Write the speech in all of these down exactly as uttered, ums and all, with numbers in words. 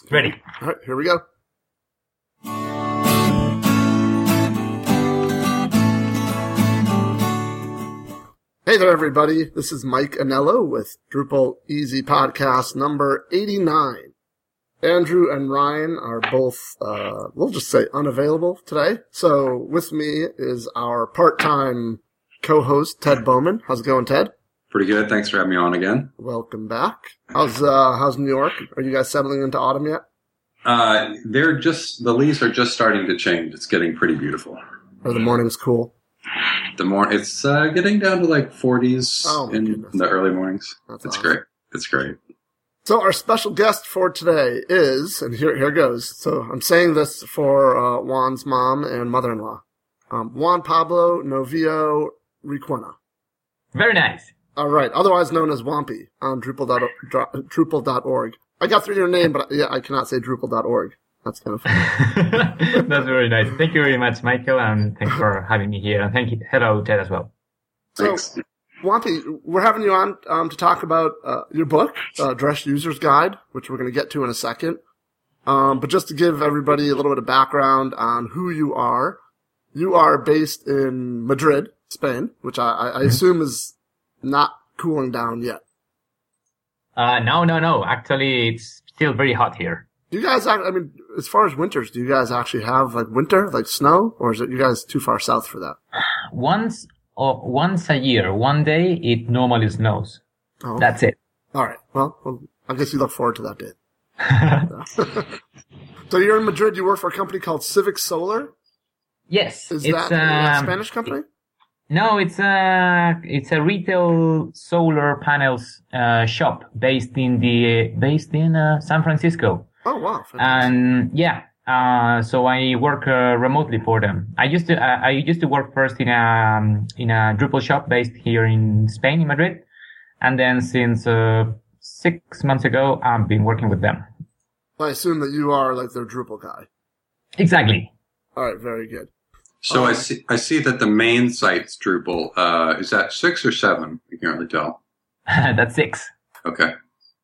Ready. All right, here we go. Hey there, everybody. This is Mike Anello with Drupal Easy Podcast number eighty-nine. Andrew and Ryan are both, uh, we'll just say unavailable today. So with me is our part-time co-host, Ted Bowman. How's it going, Ted? Pretty good. Thanks for having me on again. Welcome back. How's, uh, how's New York? Are you guys settling into autumn yet? Uh, they're just, the leaves are just starting to change. It's getting pretty beautiful. Are the mornings cool? The more, it's, uh, getting down to like forties Oh, my in goodness. the early mornings. That's it's awesome. great. It's great. So our special guest for today is, and here here goes. So I'm saying this for uh, Juan's mom and mother-in-law. Um, Juan Pablo Novio Requena. Very nice. All right, otherwise known as Wampy on Drupal dot, dro- Drupal dot org. I got through your name, but yeah, I cannot say Drupal dot org. That's kind of funny. That's very nice. Thank you very much, Michael, and thanks for having me here. And thank you. Hello, Ted, as well. So, Thanks. Wampy, we're having you on um, to talk about uh, your book, uh, Dress User's Guide, which we're going to get to in a second. Um, but just to give everybody a little bit of background on who you are, you are based in Madrid, Spain, which I, I Mm-hmm. assume is not cooling down yet. Uh, no, no, no. Actually, it's still very hot here. Do you guys, act- I mean, as far as winters, do you guys actually have like winter, like snow, or is it you guys too far south for that? Once or once a year, one day, it normally snows. Oh, That's it. all right. Well, well, I guess you look forward to that day. So you're in Madrid. You work for a company called Civic Solar. Yes, Is it's that a um, Spanish company? No, it's a it's a retail solar panels uh, shop based in the based in uh, San Francisco. Oh, wow. Fantastic. And yeah, uh, so I work uh, remotely for them. I used to uh, I used to work first in a um, in a Drupal shop based here in Spain, in Madrid, and then since uh, six months ago, I've been working with them. I assume that you are like their Drupal guy. Exactly. All right, very good. So Um, I see, I see that the main site's Drupal. Uh, is that six or seven? I can't really tell. That's six. Okay.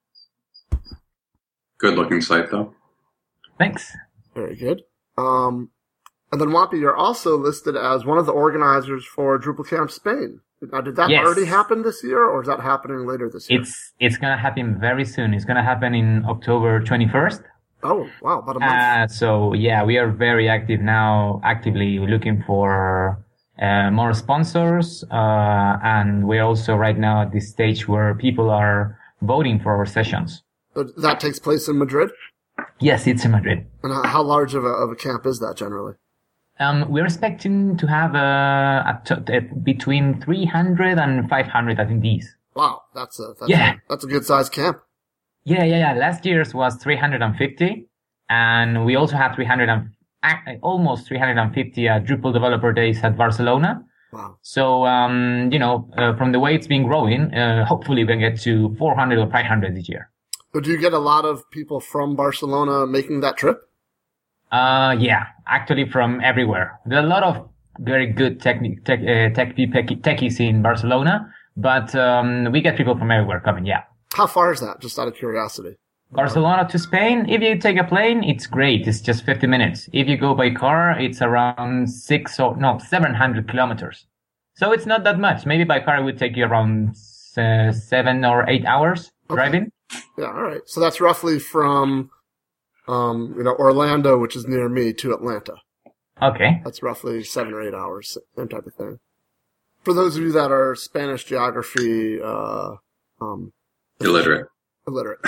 Good looking site though. Thanks. Very good. Um, and then Wampy, you're also listed as one of the organizers for Drupal Camp Spain. Now, did that Yes. already happen this year, or is that happening later this year? It's it's gonna happen very soon. It's gonna happen in October twenty-first. Oh, wow, about a month. Uh, so yeah, we are very active now, actively looking for uh, more sponsors, uh, and we're also right now at this stage where people are voting for our sessions. But that takes place in Madrid? Yes, it's in Madrid. And how, how large of a, of a camp is that generally? Um, we're expecting to have uh, a t- uh, between three hundred and five hundred attendees. Wow, that's a that's, Yeah. a, that's a good sized camp. Yeah, yeah, yeah. Last year's was three hundred fifty, and we also had three hundred and ac- almost three hundred fifty uh, Drupal Developer Days at Barcelona. Wow. So, um, you know, uh, from the way it's been growing, uh, hopefully we can get to four hundred or five hundred this year. But do you get a lot of people from Barcelona making that trip? Uh, yeah, actually from everywhere. There are a lot of very good techni- tech, uh, tech, tech, techies in Barcelona, but, um, we get people from everywhere coming, yeah. How far is that, just out of curiosity? Barcelona to Spain, if you take a plane, it's great. It's just fifty minutes. If you go by car, it's around six or, no, seven hundred kilometers. So it's not that much. Maybe by car it would take you around uh, seven or eight hours Okay. driving. Yeah, all right. So that's roughly from, um, you know, Orlando, which is near me, to Atlanta. Okay. That's roughly seven or eight hours, same type of thing. For those of you that are Spanish geography, uh, um, Illiterate. illiterate.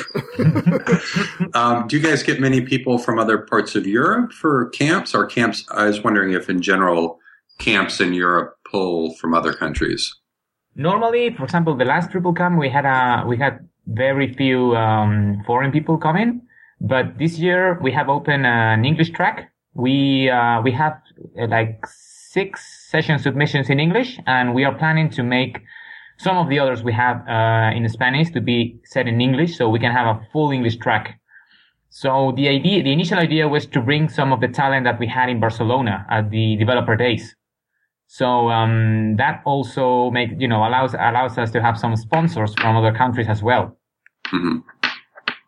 Um, do you guys get many people from other parts of Europe for camps? Or camps? I was wondering if, in general, camps in Europe pull from other countries. Normally, for example, the last Drupal camp, we had a, we had very few, um, foreign people coming. But this year we have opened an English track. We, uh, we have uh, like six session submissions in English, and we are planning to make some of the others we have, uh, in Spanish to be set in English, so we can have a full English track. So the idea, the initial idea was to bring some of the talent that we had in Barcelona at the developer days. So, um, that also make, you know, allows, allows us to have some sponsors from other countries as well. Mm-hmm.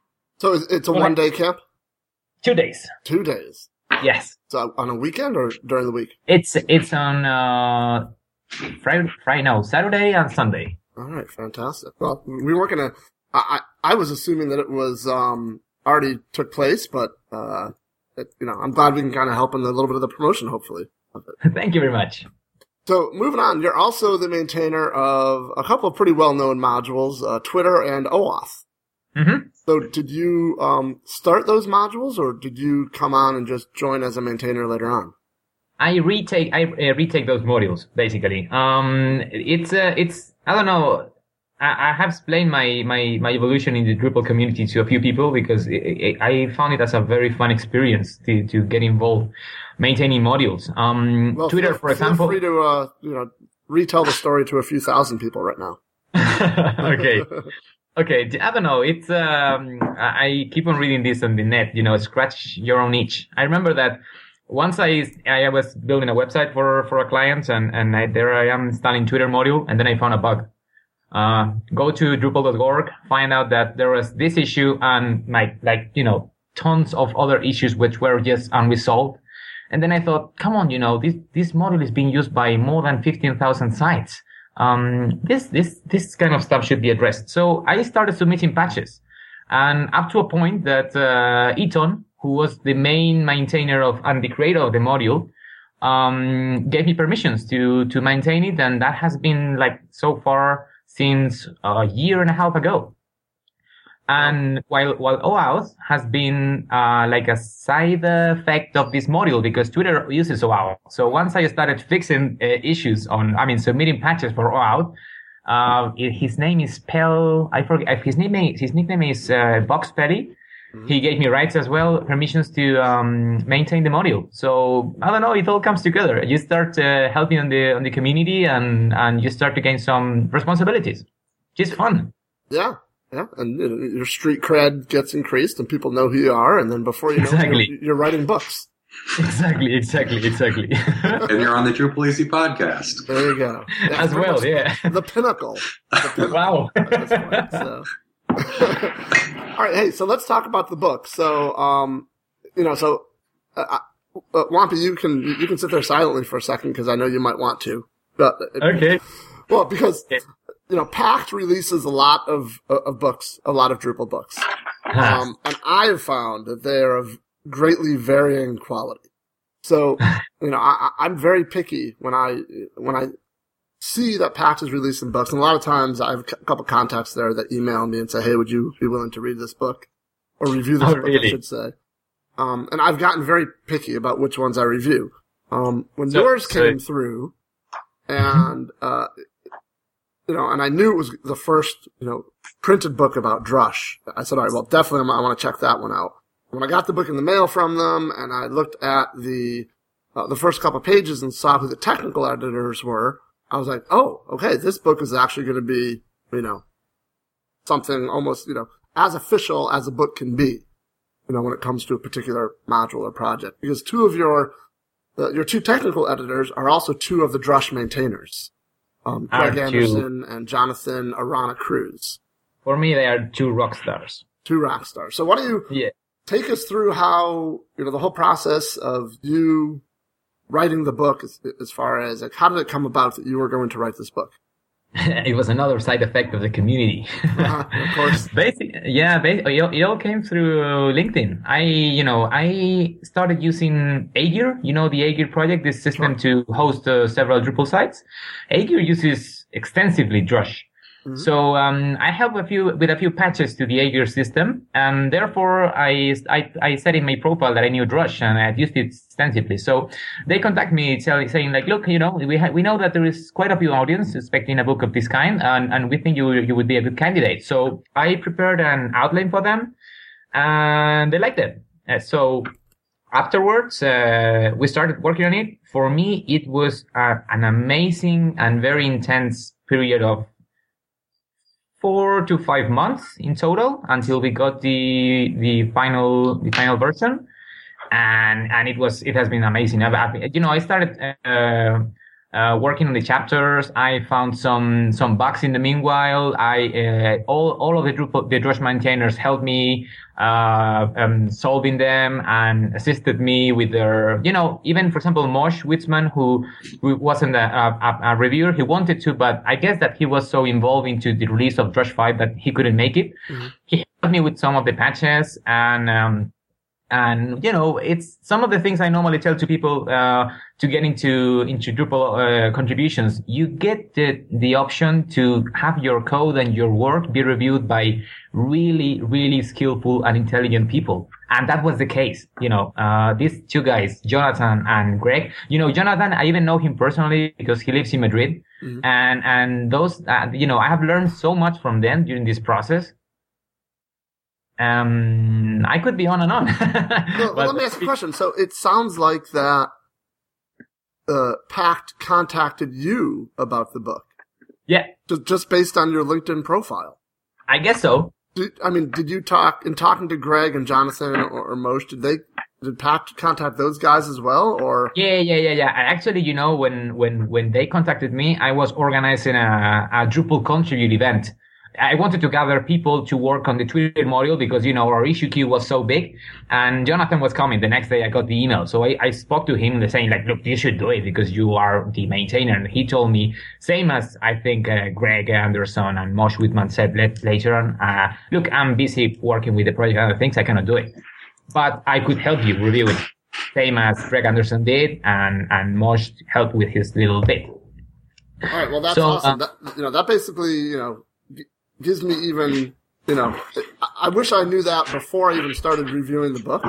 So it's, it's a one day camp? Two days. Two days. Yes. So on a weekend or during the week? It's it's on uh, Friday, Friday, no, Saturday and Sunday. All right, fantastic. Well, we weren't gonna. I I, I was assuming that it was um already took place, but uh, it, you know, I'm glad we can kind of help in a little bit of the promotion, hopefully. Thank you very much. So moving on, you're also the maintainer of a couple of pretty well-known modules, uh, Twitter and OAuth. Mm-hmm. So did you um, start those modules, or did you come on and just join as a maintainer later on? I retake I uh, retake those modules basically. Um, it's uh, it's I don't know. I, I have explained my, my my evolution in the Drupal community to a few people because it, it, I found it as a very fun experience to to get involved maintaining modules. Um, well, Twitter, feel, for example. Feel free to uh, you know retell the story to a few thousand people right now. Okay. Okay, I don't know. It's um, I keep on reading this on the net. You know, scratch your own itch. I remember that once I I was building a website for for a client, and and I, there I am installing Twitter module, and then I found a bug. Uh, go to Drupal dot org, find out that there was this issue, and like like you know tons of other issues which were just unresolved. And then I thought, come on, you know, this this module is being used by more than fifteen thousand sites. Um, this, this, this kind of stuff should be addressed. So I started submitting patches, and up to a point that, uh, Eaton, who was the main maintainer of, and the creator of the module, um, gave me permissions to, to maintain it. And that has been like so far since a year and a half ago. And while, while OAuth has been, uh, like a side effect of this module because Twitter uses OAuth. So once I started fixing uh, issues on, I mean, submitting patches for OAuth, uh, it, his name is Pell, I forget, his name, his nickname is, uh, Box Petty. Mm-hmm. He gave me rights as well, permissions to, um, maintain the module. So I don't know, it all comes together. You start, uh, helping on the, on the community and, and you start to gain some responsibilities. Just fun. Yeah. Yeah, and you know, your street cred gets increased, and people know who you are, and then before you know exactly. it, you're, you're writing books. Exactly, exactly, exactly. And you're on the Drupal Easy podcast. There you go. Yeah, as well, yeah. The pinnacle. The pinnacle wow. At this point, so. All right, hey, so let's talk about the book. So, um, you know, so uh, uh, Wampi, you can you can sit there silently for a second because I know you might want to. But okay. Well, because. You know, Pact releases a lot of of books, a lot of Drupal books, um, and I have found that they are of greatly varying quality. So, you know, I, I'm very picky when I when I see that Pact is releasing books, and a lot of times I have a couple contacts there that email me and say, "Hey, would you be willing to read this book or review this oh, book?" Really? I should say. Um, and I've gotten very picky about which ones I review. Um, when so, yours so came through, and uh. You know, and I knew it was the first, you know, printed book about Drush. I said, all right, well, definitely I want to check that one out. When I got the book in the mail from them and I looked at the, uh, the first couple of pages and saw who the technical editors were, I was like, oh, okay, this book is actually going to be, you know, something almost, you know, as official as a book can be, you know, when it comes to a particular module or project. Because two of your, uh, your two technical editors are also two of the Drush maintainers. Um, Greg Anderson and Jonathan Arana Cruz. For me, they are two rock stars. Two rock stars. So why don't you yeah. take us through how, you know, the whole process of you writing the book as, as far as, like, how did it come about that you were going to write this book? It was another side effect of the community. uh, of course. Basic, yeah, ba- it all came through LinkedIn. I, you know, I started using Agir, you know, the Agir project, this system sure. to host uh, several Drupal sites. Agir uses extensively Drush. Mm-hmm. So, um, I help a few, with a few patches to the Agir system, and therefore I, I, I said in my profile that I knew Drush and I had used it extensively. So they contact me tell, saying like, look, you know, we ha- we know that there is quite a few audience expecting a book of this kind, and, and we think you, you would be a good candidate. So I prepared an outline for them, and they liked it. Uh, so afterwards, uh, we started working on it. For me, it was uh, an amazing and very intense period of four to five months in total until we got the the final the final version, and and it was it has been amazing. I've, I've, you know, I started uh, uh, working on the chapters. I found some some bugs in the meanwhile. I uh, all all of the Drupal the Drush maintainers helped me uh um, solving them and assisted me with their, you know, even for example Mosh Witzman, who, who wasn't a, a, a reviewer. He wanted to, but I guess that he was so involved into the release of Drush five that he couldn't make it. Mm-hmm. He helped me with some of the patches, and um and you know, it's some of the things I normally tell to people uh to get into into Drupal uh, contributions. You get the the option to have your code and your work be reviewed by really, really skillful and intelligent people. And that was the case. You know, uh, these two guys, Jonathan and Greg, you know, Jonathan, I even know him personally because he lives in Madrid. Mm-hmm. And, and those, uh, you know, I have learned so much from them during this process. Um, I could be on and on. well, well, let me ask a question. So it sounds like that, uh, Pact contacted you about the book. Yeah. Just, just based on your LinkedIn profile. I guess so. Did, I mean, did you talk, in talking to Greg and Jonathan or, or Moshe, did they, did Pact contact those guys as well, or? Yeah, yeah, yeah, yeah. Actually, you know, when, when, when they contacted me, I was organizing a, a Drupal Contribute event. I wanted to gather people to work on the Twitter module because, you know, our issue queue was so big, and Jonathan was coming. The next day I got the email. So I, I spoke to him saying like, look, you should do it because you are the maintainer. And he told me, same as I think, uh, Greg Anderson and Mosh Whitman said let, later on, uh, look, I'm busy working with the project and other things. I cannot do it, but I could help you review it. Same as Greg Anderson did, and, and Mosh helped with his little bit. All right. Well, that's so, awesome. Uh, that, you know, that basically, you know, gives me even, you know, I wish I knew that before I even started reviewing the book.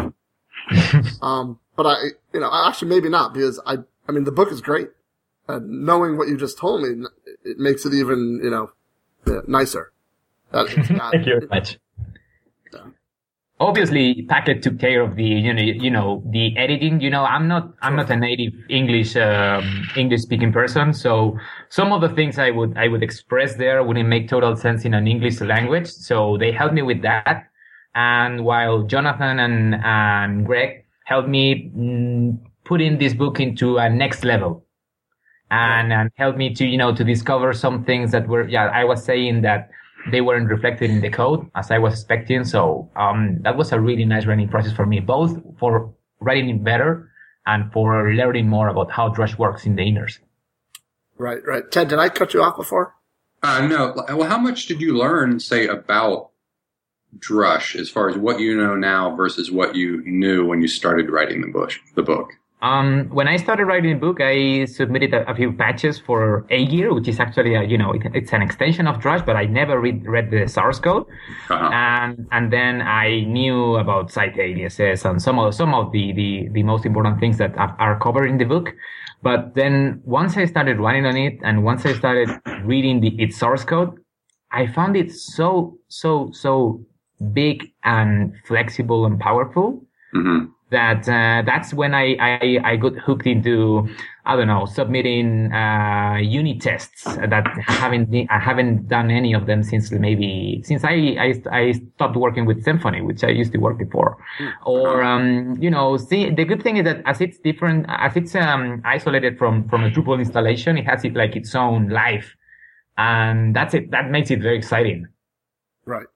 um, but I, you know, actually maybe not, because I, I mean, the book is great. And knowing what you just told me, it makes it even, you know, nicer. That it's got, Thank you very much. Yeah. Obviously, Packet took care of the, you know, you know, the editing. You know, I'm not, I'm not a native English, um, English speaking person. So some of the things I would, I would express there wouldn't make total sense in an English language. So they helped me with that. And while Jonathan and, and Greg helped me mm, put in this book into a next level and, and helped me to, you know, to discover some things that were, yeah, I was saying that they weren't reflected in the code as I was expecting. So, um, that was a really nice learning process for me, both for writing it better and for learning more about how Drush works in the inners. Right, right. Ted, did I cut you off before? Uh, no. Well, how much did you learn, say, about Drush as far as what you know now versus what you knew when you started writing the book? The book? Um, when I started writing the book, I submitted a, a few patches for Aegir, which is actually a, you know, it, it's an extension of Drush, but I never read, read the source code. Uh-huh. And, and then I knew about site aliases and some of, some of the, the, the most important things that are, are covered in the book. But then once I started running on it and once I started reading the, its source code, I found it so, so, so big and flexible and powerful. Mm-hmm. That, uh, that's when I, I, I got hooked into, I don't know, submitting, uh, unit tests that I haven't, I haven't done any of them since maybe, since I, I, I stopped working with Symfony, which I used to work before. Or, um, you know, see, the good thing is that as it's different, as it's, um, isolated from, from a Drupal installation, it has it like its own life. And that's it. That makes it very exciting. Right.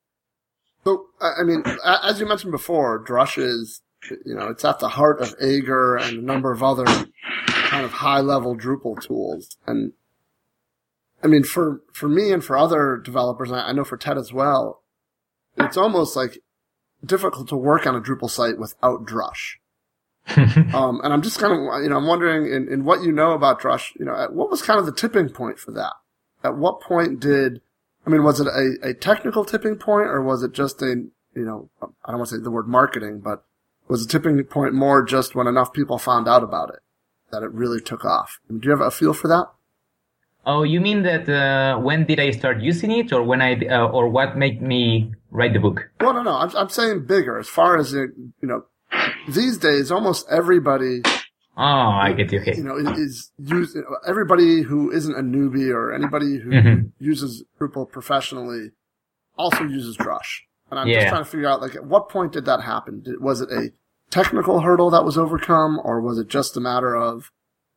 So, I mean, as you mentioned before, Drush is, you know, it's at the heart of Aegir and a number of other kind of high-level Drupal tools. And, I mean, for, for me and for other developers, I know for Ted as well, it's almost like difficult to work on a Drupal site without Drush. um, and I'm just kind of, you know, I'm wondering in, in what you know about Drush, you know, what was kind of the tipping point for that? At what point did, I mean, was it a, a technical tipping point or was it just a, you know, I don't want to say the word marketing, but was the tipping point more just when enough people found out about it, that it really took off? Do you have a feel for that? Oh, you mean that uh, when did I start using it, or when I, uh, or what made me write the book? Well, no, no. I'm, I'm saying bigger. As far as it, you know, these days, almost everybody. Oh, I get you. Okay. You know, is use everybody who isn't a newbie or anybody who mm-hmm. uses Drupal professionally also uses Drush. And I'm yeah. just trying to figure out, like, at what point did that happen? Did, was it a technical hurdle that was overcome, or was it just a matter of,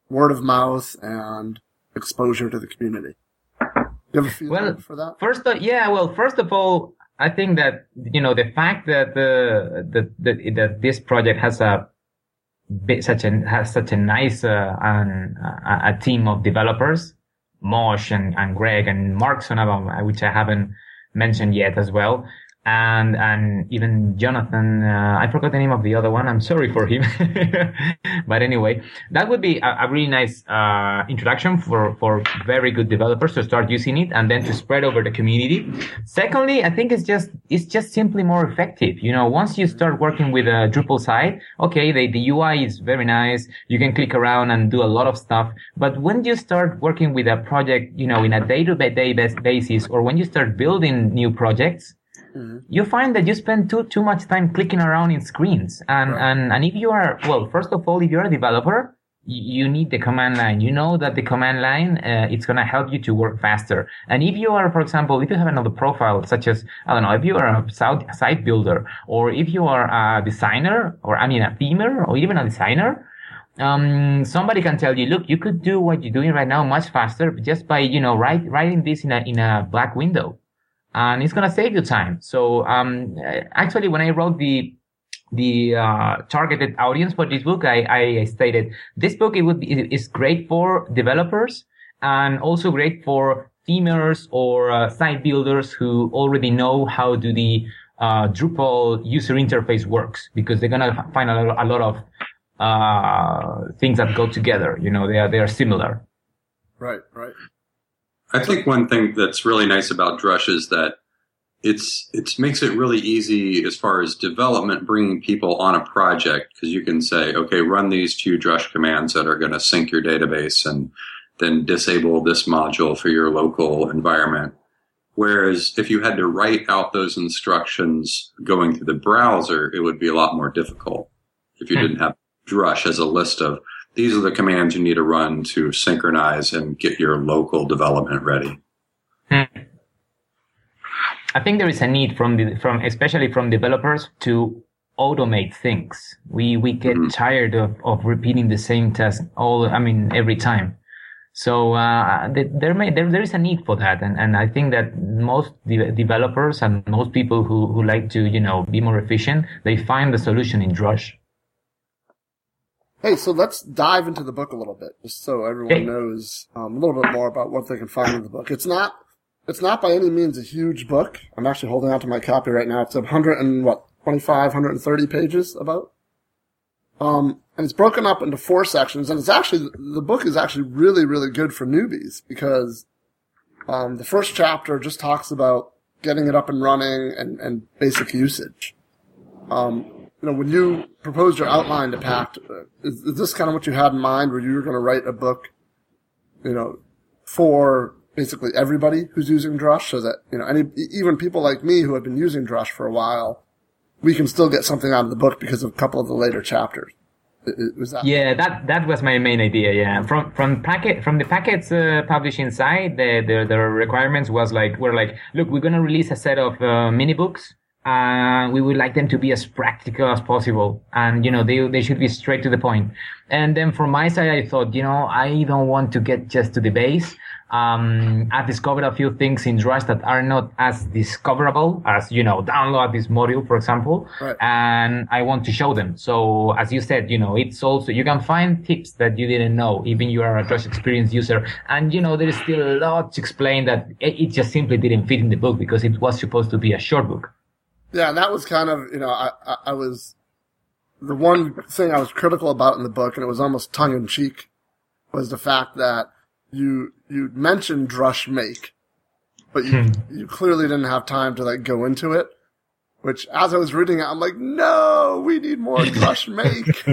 word of mouth and exposure to the community. Do you have a feeling well, for that? First, of, yeah. Well, first of all, I think that you know the fact that the that that, that this project has a such a has such a nice uh, and a, a team of developers, Mosh and, and Greg and Mark Sonabam, which I haven't mentioned yet as well. And, and even Jonathan, uh, I forgot the name of the other one. I'm sorry for him. But anyway, that would be a, a really nice, uh, introduction for, for very good developers to start using it and then to spread over the community. Secondly, I think it's just, it's just simply more effective. You know, once you start working with a Drupal site, okay, the, the U I is very nice. You can click around and do a lot of stuff. But when you start working with a project, you know, in a day-to-day basis, or when you start building new projects, mm-hmm. you find that you spend too too much time clicking around in screens. And, right. and, and if you are, well, first of all, if you're a developer, you, you need the command line. You know that the command line, uh, it's going to help you to work faster. And if you are, for example, if you have another profile, such as, I don't know, if you are a site builder, or if you are a designer, or I mean, a themer, or even a designer, um, somebody can tell you, look, you could do what you're doing right now much faster just by, you know, write, writing this in a, in a black window. And it's going to save you time. So, um, actually, when I wrote the, the, uh, targeted audience for this book, I, I stated this book, it would be, is great for developers and also great for themers or uh, site builders who already know how do the, uh, Drupal user interface works, because they're going to find a lot, a lot of, uh, things that go together. You know, they are, they are similar. Right, right. I think one thing that's really nice about Drush is that it's it makes it really easy as far as development, bringing people on a project, because you can say, okay, run these two Drush commands that are going to sync your database and then disable this module for your local environment. Whereas if you had to write out those instructions going through the browser, it would be a lot more difficult if you didn't have Drush as a list of, these are the commands you need to run to synchronize and get your local development ready. Hmm. I think there is a need from the, from, especially from developers, to automate things. We, we get mm-hmm. tired of, of repeating the same task all, I mean, every time. So, uh, there may, there, there is a need for that. And, and I think that most de- developers and most people who, who like to, you know, be more efficient, they find the solution in Drush. Hey, so let's dive into the book a little bit, just so everyone hey. knows um, a little bit more about what they can find in the book. It's not, it's not by any means a huge book. I'm actually holding out to my copy right now. It's one hundred and what, twenty-five, one hundred thirty pages about. Um, and it's broken up into four sections, and it's actually, the book is actually really, really good for newbies, because um, the first chapter just talks about getting it up and running and, and basic usage. Um, You know, when you proposed your outline to Pact, is, is this kind of what you had in mind, where you were going to write a book, you know, for basically everybody who's using Drush, so that, you know, any, even people like me who have been using Drush for a while, we can still get something out of the book because of a couple of the later chapters. Was that? Yeah, that that was my main idea. Yeah, from from packet from the packets uh, publishing side, the, the the requirements was like, we're like, look, we're going to release a set of uh, mini books. Uh, we would like them to be as practical as possible. And, you know, they, they should be straight to the point. And then from my side, I thought, you know, I don't want to get just to the base. Um, I've discovered a few things in Drush that are not as discoverable as, you know, download this module, for example. Right. And I want to show them. So as you said, you know, it's also, you can find tips that you didn't know, even you are a Drush experienced user. And, you know, there is still a lot to explain that it, it just simply didn't fit in the book because it was supposed to be a short book. Yeah, and that was kind of, you know, I, I, I was, the one thing I was critical about in the book, and it was almost tongue-in-cheek, was the fact that you, you mentioned Drush Make, but you, you clearly didn't have time to, like, go into it, which, as I was reading it, I'm like, no, we need more Drush Make.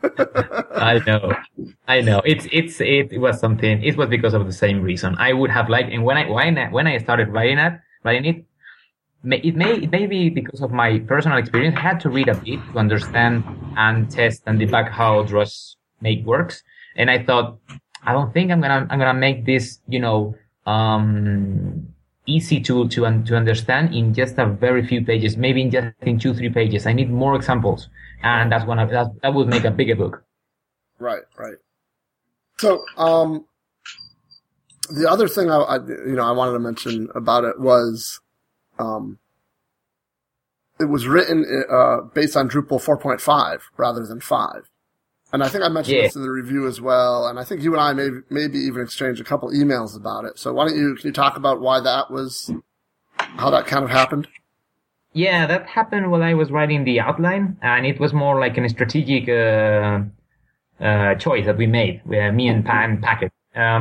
I know, I know. It's, it's, it was something, it was because of the same reason. I would have liked, and when I, when I, when I started writing it, writing it, It may, it may be because of my personal experience. I had to read a bit to understand and test and debug how Drush Make works. And I thought, I don't think I'm gonna, I'm gonna make this, you know, um, easy to, to, to understand in just a very few pages, maybe in just in two, three pages. I need more examples. And that's one of, that, that would make a bigger book. Right, right. So, um, the other thing I, I, you know, I wanted to mention about it was, um, it was written, uh, based on Drupal four point five rather than five. And I think I mentioned yeah. this in the review as well. And I think you and I may, maybe even exchanged a couple emails about it. So why don't you, can you talk about why that was, how that kind of happened? Yeah, that happened while I was writing the outline, and it was more like a strategic, uh, uh, choice that we made, uh, me and Pan Packet.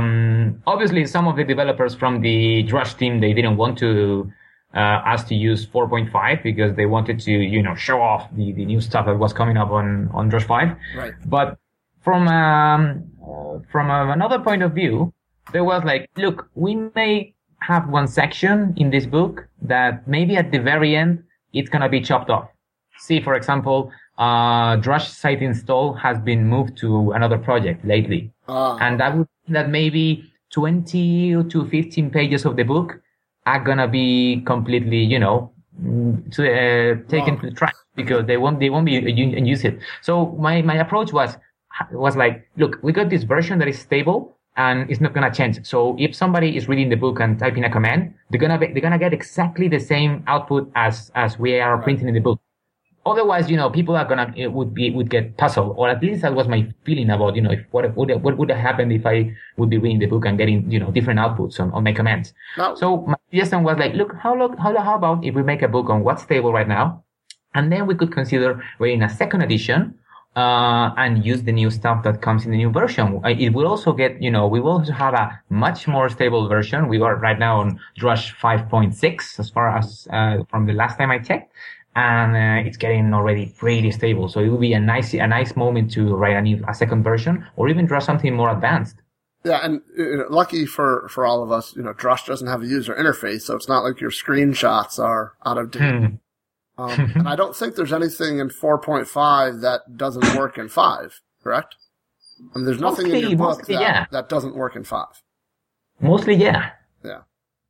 Um, obviously some of the developers from the Drush team, they didn't want to, uh, us to use four point five because they wanted to, you know, show off the, the new stuff that was coming up on, on Drush five. Right. But from, um, uh, from uh, another point of view, there was like, look, we may have one section in this book that maybe at the very end, it's going to be chopped off. See, for example, uh, Drush site install has been moved to another project lately. Ah. And that would, that maybe twenty to fifteen pages of the book are going to be completely, you know, to, uh, taken Wow. to the trash because they won't, they won't be and use it. So my, my approach was, was like, look, we got this version that is stable and it's not going to change. So if somebody is reading the book and typing a command, they're going to be, they're going to get exactly the same output as, as we are Right. printing in the book. Otherwise, you know, people are gonna, it would be, would get puzzled, or at least that was my feeling about, you know, if what would, what would have happened if I would be reading the book and getting, you know, different outputs on, on my commands. Now, So my suggestion was like, look, how look, how, how about if we make a book on what's stable right now, and then we could consider writing a second edition, uh, and use the new stuff that comes in the new version. Uh, It will also get, you know, we will also have a much more stable version. We are right now on Drush five point six as far as, uh, from the last time I checked. And uh, it's getting already pretty stable. So it would be a nice, a nice moment to write a new, a second version, or even draw something more advanced. yeah, and you know, lucky for, for all of us, you know, Drush doesn't have a user interface, so it's not like your screenshots are out of date. Hmm. Um, and I don't think there's anything in four point five that doesn't work in five, correct? I mean, there's nothing in Mostly- your book mostly, that, yeah. that doesn't work in five. Mostly, yeah. Yeah.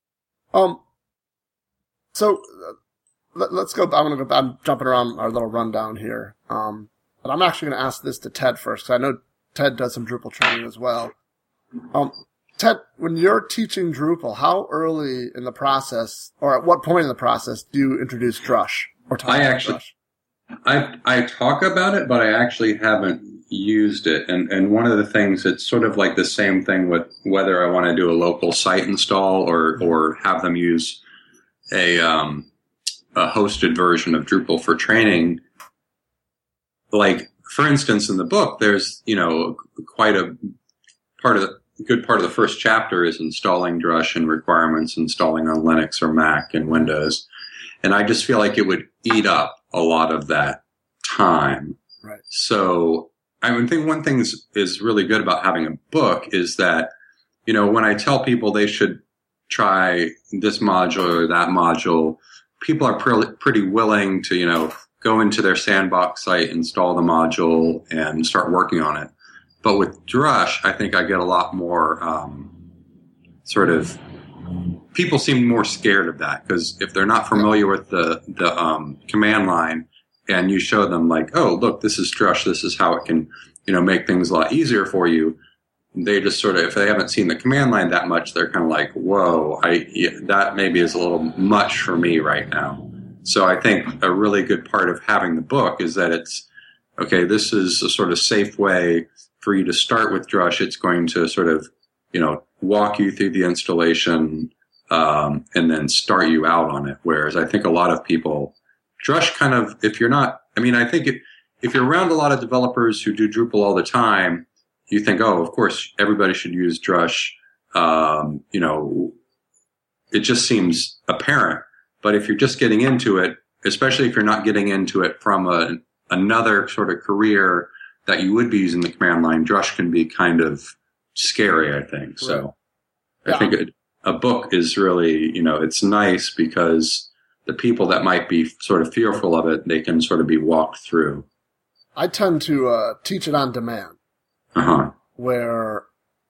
Um. So uh, let, let's go. I'm going to go. I'm jumping around our little rundown here. Um. But I'm actually going to ask this to Ted first, because I know Ted does some Drupal training as well. Um. Ted, when you're teaching Drupal, how early in the process, or at what point in the process, do you introduce Drush or talk I about actually- Drush? I I talk about it, but I actually haven't used it. And and one of the things, it's sort of like the same thing with whether I want to do a local site install or or have them use a um a hosted version of Drupal for training. Like, for instance, in the book, there's, you know, quite a part of the a good part of the first chapter is installing Drush and requirements, installing on Linux or Mac and Windows. And I just feel like it would eat up a lot of that time. Right. So I mean, I think one thing is, is really good about having a book is that, you know, when I tell people they should try this module or that module, people are pre- pretty willing to, you know, go into their sandbox site, install the module, and start working on it. But with Drush, I think I get a lot more um, sort of people seem more scared of that, because if they're not familiar with the the um, command line, and you show them like, oh, look, this is Drush, this is how it can, you know, make things a lot easier for you. They just sort of, if they haven't seen the command line that much, they're kind of like, whoa, I yeah, that maybe is a little much for me right now. So I think a really good part of having the book is that it's, okay, this is a sort of safe way for you to start with Drush. It's going to sort of, you know, walk you through the installation, um, and then start you out on it. Whereas I think a lot of people, Drush kind of, if you're not, I mean, I think if, if you're around a lot of developers who do Drupal all the time, you think, oh, of course, everybody should use Drush. Um, you know, it just seems apparent. But if you're just getting into it, especially if you're not getting into it from a, another sort of career that you would be using the command line, Drush can be kind of scary, I think. So Yeah. I think it, a book is really, you know, it's nice because the people that might be sort of fearful of it, they can sort of be walked through. I tend to uh, teach it on demand, Uh-huh. where,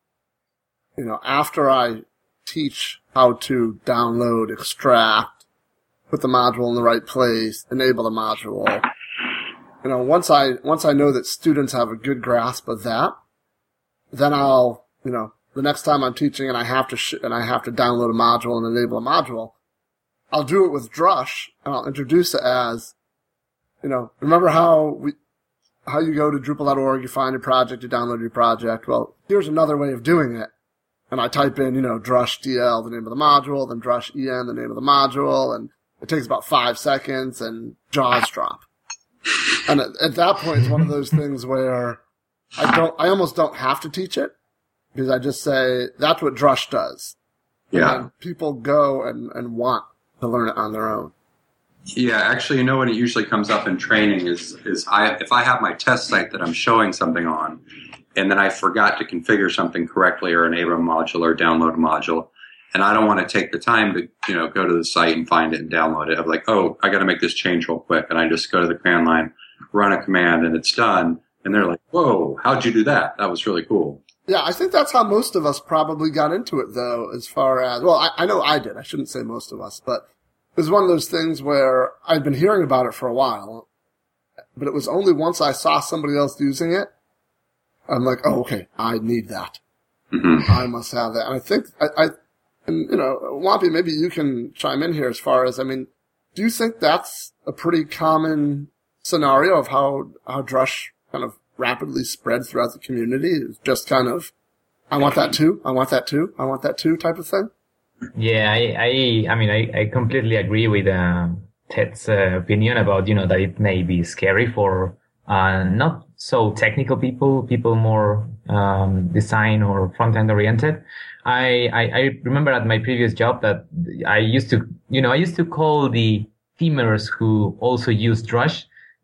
you know, after I teach how to download, extract, put the module in the right place, enable the module, you know, once I once I know that students have a good grasp of that, then I'll, you know, the next time I'm teaching and I have to sh- and I have to download a module and enable a module, I'll do it with Drush and I'll introduce it as, you know, remember how we, how you go to Drupal dot org, you find your project, you download your project. Well, here's another way of doing it. And I type in, you know, Drush D L, the name of the module, then Drush E N, the name of the module, and it takes about five seconds and jaws drop. And at, at that point, it's one of those things where I don't, I almost don't have to teach it because I just say, that's what Drush does. Yeah. And people go and, and want to learn it on their own. Yeah, actually, you know, when it usually comes up in training is, is I, if I have my test site that I'm showing something on, and then I forgot to configure something correctly or enable a module or download a module, and I don't want to take the time to, you know, go to the site and find it and download it. I'm like, oh, I got to make this change real quick. And I just go to the command line, run a command, and it's done. And they're like, whoa, how'd you do that? That was really cool. Yeah, I think that's how most of us probably got into it, though, as far as, well, I, I know I did. I shouldn't say most of us, but it was one of those things where I'd been hearing about it for a while, but it was only once I saw somebody else using it, I'm like, oh, okay, I need that. Mm-hmm. I must have that. And I think, I, I and, you know, Wampy, maybe you can chime in here as far as, I mean, do you think that's a pretty common scenario of how, how Drush kind of rapidly spread throughout the community? It's just kind of, I want that too, I want that too, I want that too type of thing? Yeah, I, I, I mean, I, I completely agree with uh, Ted's uh, opinion about, you know, that it may be scary for uh, not so technical people, people more um, design or front-end oriented. I, I, I remember at my previous job that I used to, you know, I used to call the themers who also use Drush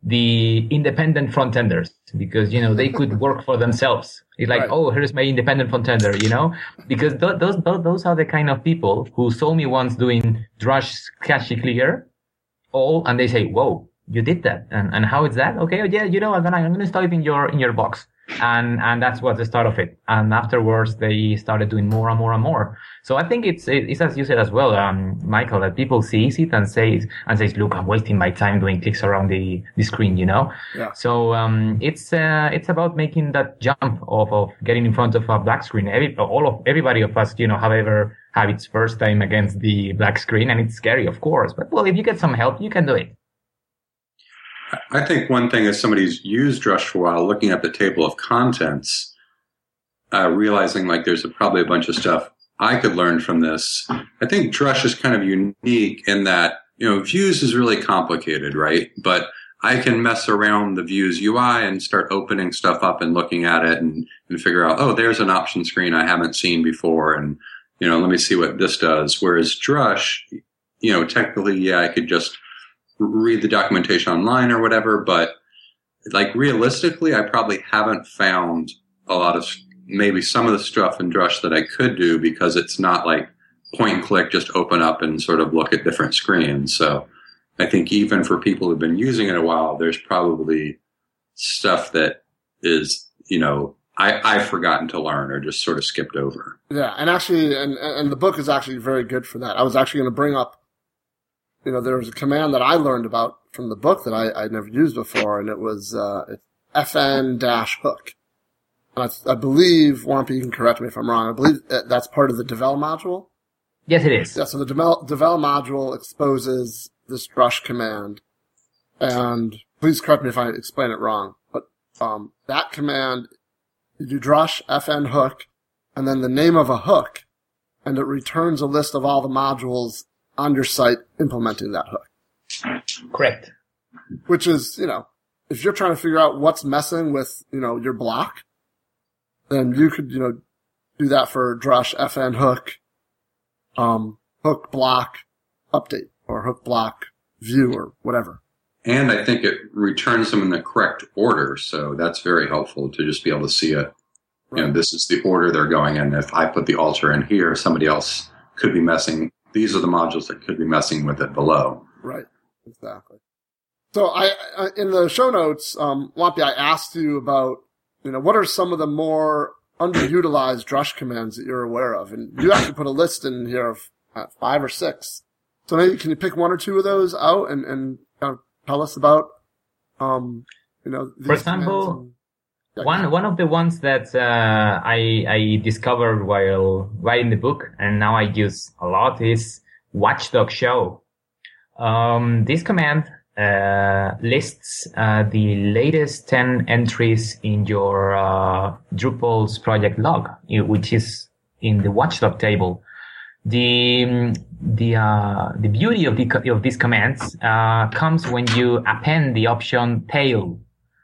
the independent front-enders because, you know, they could work for themselves. It's like, right. Oh, here's my independent front-ender, you know, because th- those, those, those are the kind of people who saw me once doing Drush Cache Clear all, and they say, whoa, you did that. And, and how is that? Okay. Yeah. You know, I'm going to, I'm going to install it in your, in your box. And, and that's what the start of it. And afterwards, they started doing more and more and more. So I think it's, it's as you said as well, um, Michael, that people sees it and says, and says, look, I'm wasting my time doing clicks around the, the screen, you know? Yeah. So, um, it's, uh, it's about making that jump of, of getting in front of a black screen. Every, all of, everybody of us, you know, have ever had its first time against the black screen, and it's scary, of course. But well, if you get some help, you can do it. I think one thing as somebody who's used Drush for a while, looking at the table of contents, uh, realizing like there's a, probably a bunch of stuff I could learn from this. I think Drush is kind of unique in that, you know, Views is really complicated, right? But I can mess around the Views U I and start opening stuff up and looking at it and, and figure out, oh, there's an option screen I haven't seen before. And, you know, let me see what this does. Whereas Drush, you know, technically, yeah, I could just read the documentation online or whatever, but like realistically, I probably haven't found a lot of maybe some of the stuff in Drush that I could do because it's not like point and click, just open up and sort of look at different screens. So I think even for people who've been using it a while, there's probably stuff that is, you know, I, I've forgotten to learn or just sort of skipped over. Yeah, and actually, and, and the book is actually very good for that. I was actually going to bring up, you know, there was a command that I learned about from the book that I, I'd never used before, and it was uh, fn-hook. And I, I believe, Wampy, you can correct me if I'm wrong, I believe that's part of the devel module? Yes, it is. Yeah, so the devel, devel module exposes this Drush command, and please correct me if I explain it wrong, but um, that command, you do Drush fn-hook, and then the name of a hook, and it returns a list of all the modules on your site implementing that hook. Correct. Which is, you know, if you're trying to figure out what's messing with, you know, your block, then you could, you know, do that for Drush fn-hook, um, hook block update, or hook block view, or whatever. And I think it returns them in the correct order, so that's very helpful to just be able to see it. Right. You know, this is the order they're going in. If I put the alter in here, somebody else could be messing. These are the modules that could be messing with it below. Right, exactly. So I, I in the show notes, um, Wampy, I asked you about, you know, what are some of the more underutilized Drush commands that you're aware of? And you actually put a list in here of uh, five or six. So maybe can you pick one or two of those out and, and kind of tell us about, um, you know, these for example, One one of the ones that uh, I I discovered while writing the book, and now I use a lot, is Watchdog Show. Um, this command uh, lists uh, the latest ten entries in your uh, Drupal's project log, which is in the Watchdog table. The the uh, the beauty of the of these commands uh, comes when you append the option tail.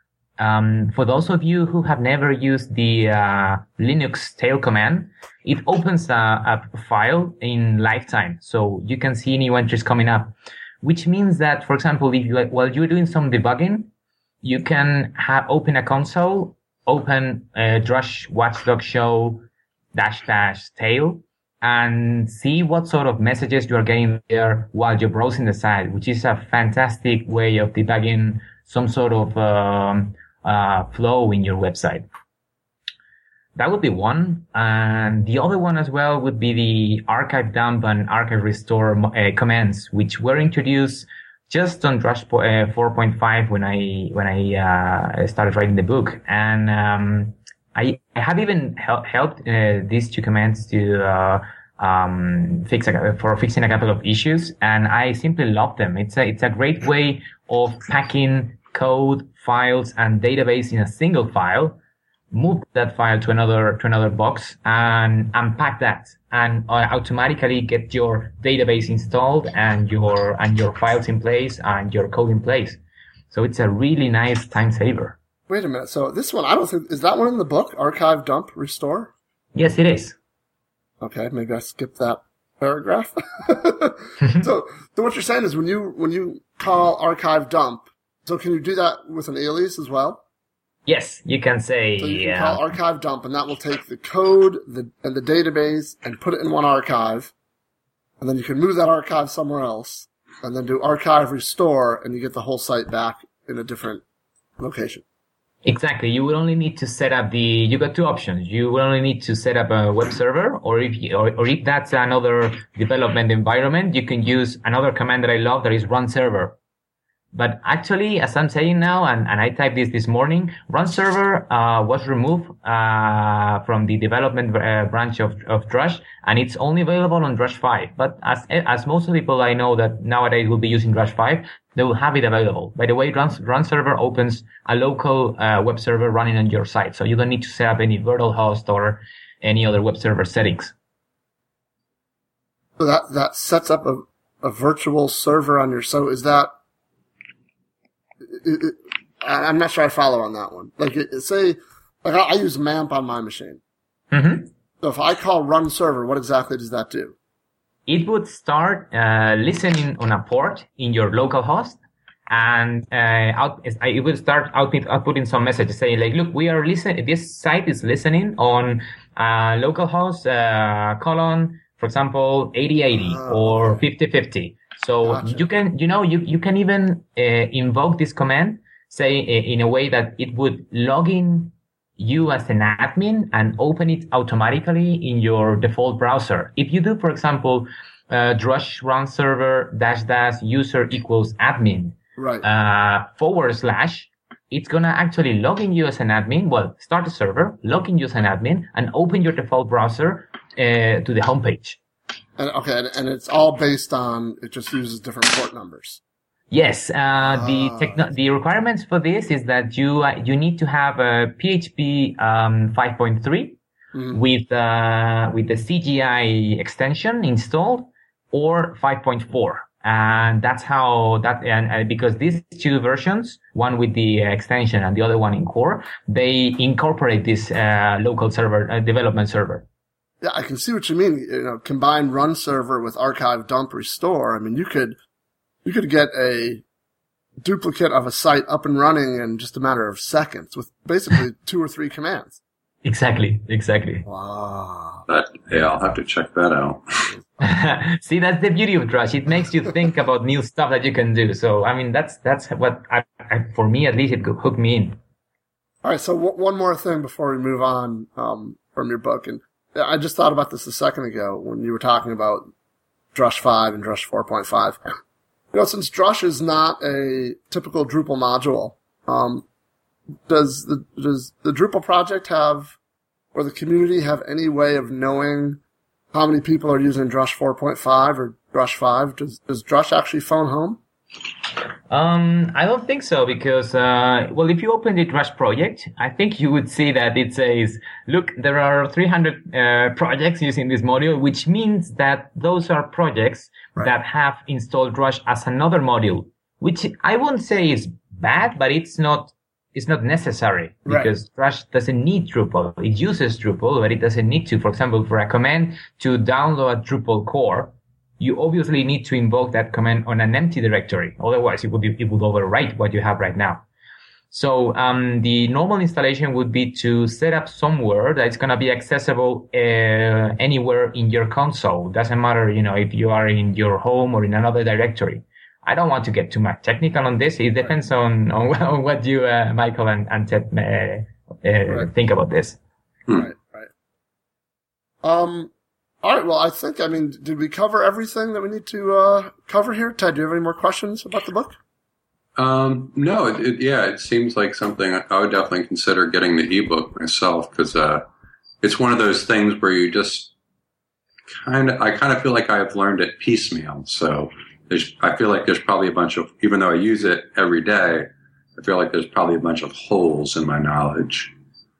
Um, for those of you who have never used the uh, Linux tail command, it opens a, a file in lifetime, so you can see new entries coming up. Which means that, for example, if you, while you're doing some debugging, you can have open a console, open uh, Drush Watchdog Show dash dash tail, and see what sort of messages you are getting there while you're browsing the site, which is a fantastic way of debugging some sort of um, uh, flow in your website. That would be one. And the other one as well would be the archive dump and archive restore uh, commands, which were introduced just on Drush uh, four point five when I, when I, uh, started writing the book. And, um, I, I have even hel- helped, uh, these two commands to, uh, um, fix a, for fixing a couple of issues. And I simply love them. It's a, it's a great way of packing code, files, and database in a single file. Move that file to another to another box and unpack that, and uh, automatically get your database installed and your and your files in place and your code in place. So it's a really nice time saver. Wait a minute. So this one, I don't think, is that one in the book? Archive, dump, restore? Yes, it is. Okay, maybe I skipped that paragraph. so, so what you're saying is when you when you call archive dump, so can you do that with an alias as well? Yes, you can say. So you can uh, call archive dump, and that will take the code the, and the database and put it in one archive, and then you can move that archive somewhere else, and then do archive restore, and you get the whole site back in a different location. Exactly. You will only need to set up the. You got two options. You will only need to set up a web server, or if you, or, or if that's another development environment, you can use another command that I love, that is run server. But actually, as I'm saying now, and, and I typed this this morning, run server uh, was removed uh, from the development uh, branch of, of Drush, and it's only available on Drush five. But as as most of the people I know that nowadays will be using Drush five, they will have it available. By the way, run, run server opens a local uh, web server running on your site, so you don't need to set up any virtual host or any other web server settings. So that that sets up a, a virtual server on your. So is that? It, it, I'm not sure I follow on that one. Like, it, it say, like I, I use MAMP on my machine. Mm-hmm. So if I call run server, what exactly does that do? It would start uh, listening on a port in your local host, and uh, out, it would start output, outputting some messages saying, like, look, we are listening. This site is listening on uh, localhost uh, colon, for example, eighty eighty oh, or fifty fifty. So gotcha. you can, you know, you, you can even uh, invoke this command, say uh, in a way that it would log in you as an admin and open it automatically in your default browser. If you do, for example, uh, drush run server dash dash user equals admin, right. uh, forward slash, it's going to actually log in you as an admin. Well, start a server, log in you as an admin, and open your default browser uh, to the homepage. And, okay, and, and it's all based on, it just uses different port numbers. Yes, uh, ah. the techno- the requirements for this is that you uh, you need to have a P H P um, five point three mm-hmm. with uh, with the C G I extension installed, or five point four, and that's how that and uh, because these two versions, one with the extension and the other one in core, they incorporate this uh, local server uh, development server. Yeah, I can see what you mean. You know, combine run server with archive dump restore. I mean, you could. You could get a duplicate of a site up and running in just a matter of seconds with basically two or three commands. Exactly, exactly. Wow. That, yeah, I'll have to check that out. See, that's the beauty of Drush. It makes you think about new stuff that you can do. So, I mean, that's that's what, I, I, for me at least, it could hook me in. All right, so w- one more thing before we move on um, from your book. And I just thought about this a second ago when you were talking about Drush five and Drush four point five. You know, since Drush is not a typical Drupal module, um, does the does the Drupal project have, or the community have any way of knowing how many people are using Drush four point five or Drush five? Does does Drush actually phone home? Um, I don't think so because, uh, well, if you open the Drush project, I think you would see that it says, look, there are three hundred uh, projects using this module, which means that those are projects right. that have installed Drush as another module, which I won't say is bad, but it's not, it's not necessary because right. Drush doesn't need Drupal. It uses Drupal, but it doesn't need to. For example, for a command to download Drupal core, you obviously need to invoke that command on an empty directory. Otherwise, it would, it would overwrite what you have right now. So um, the normal installation would be to set up somewhere that's going to be accessible uh, anywhere in your console. Doesn't matter, you know, if you are in your home or in another directory. I don't want to get too much technical on this. It depends on, on what you, uh, Michael and, and Ted, uh, uh, right. think about this. Right, right. Um, All right. Well, I think, I mean, did we cover everything that we need to uh, cover here? Ted, do you have any more questions about the book? Um, no, it, it, yeah, it seems like something I would definitely consider getting the ebook myself because uh, it's one of those things where you just kind of, I kind of feel like I've learned it piecemeal. So there's, I feel like there's probably a bunch of, even though I use it every day, I feel like there's probably a bunch of holes in my knowledge.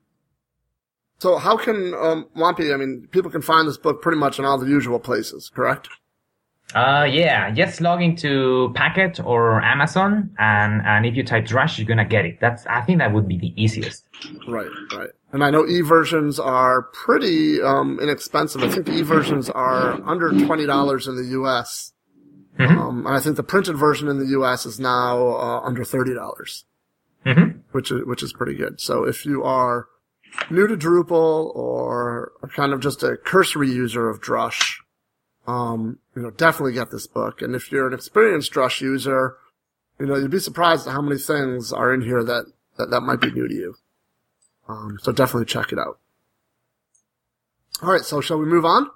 So how can, um, Wampy, I mean, people can find this book pretty much in all the usual places, correct? Uh, yeah, just log into Packet or Amazon, and, and if you type Drush, you're gonna get it. That's, I think that would be the easiest. Right, right. And I know e-versions are pretty, um, inexpensive. I think the e-versions are under twenty dollars in the U S. Mm-hmm. Um, and I think the printed version in the U S is now, uh, under thirty dollars. Mm-hmm. Which is, which is pretty good. So if you are new to Drupal or kind of just a cursory user of Drush, um, you know, definitely get this book. And if you're an experienced Drush user, you know, you'd be surprised at how many things are in here that, that, that might be new to you. Um, so definitely check it out. All right. So shall we move on?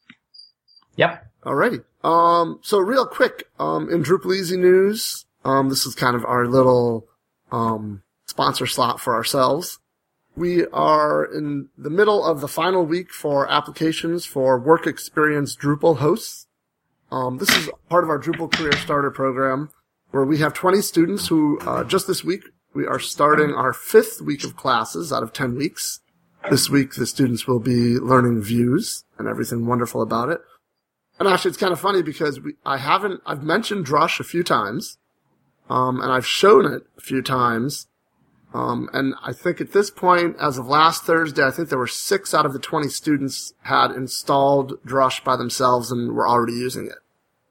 Yep. Alrighty. Um, so real quick, um, in Drupal Easy news, um, this is kind of our little, um, sponsor slot for ourselves. We are in the middle of the final week for applications for work experience Drupal hosts. Um, this is part of our Drupal Career Starter program where we have twenty students who, uh, just this week, we are starting our fifth week of classes out of ten weeks. This week, the students will be learning views and everything wonderful about it. And actually, it's kind of funny because we, I haven't, I've mentioned Drush a few times, um, and I've shown it a few times. Um, and I think at this point, as of last Thursday, I think there were six out of the twenty students had installed Drush by themselves and were already using it.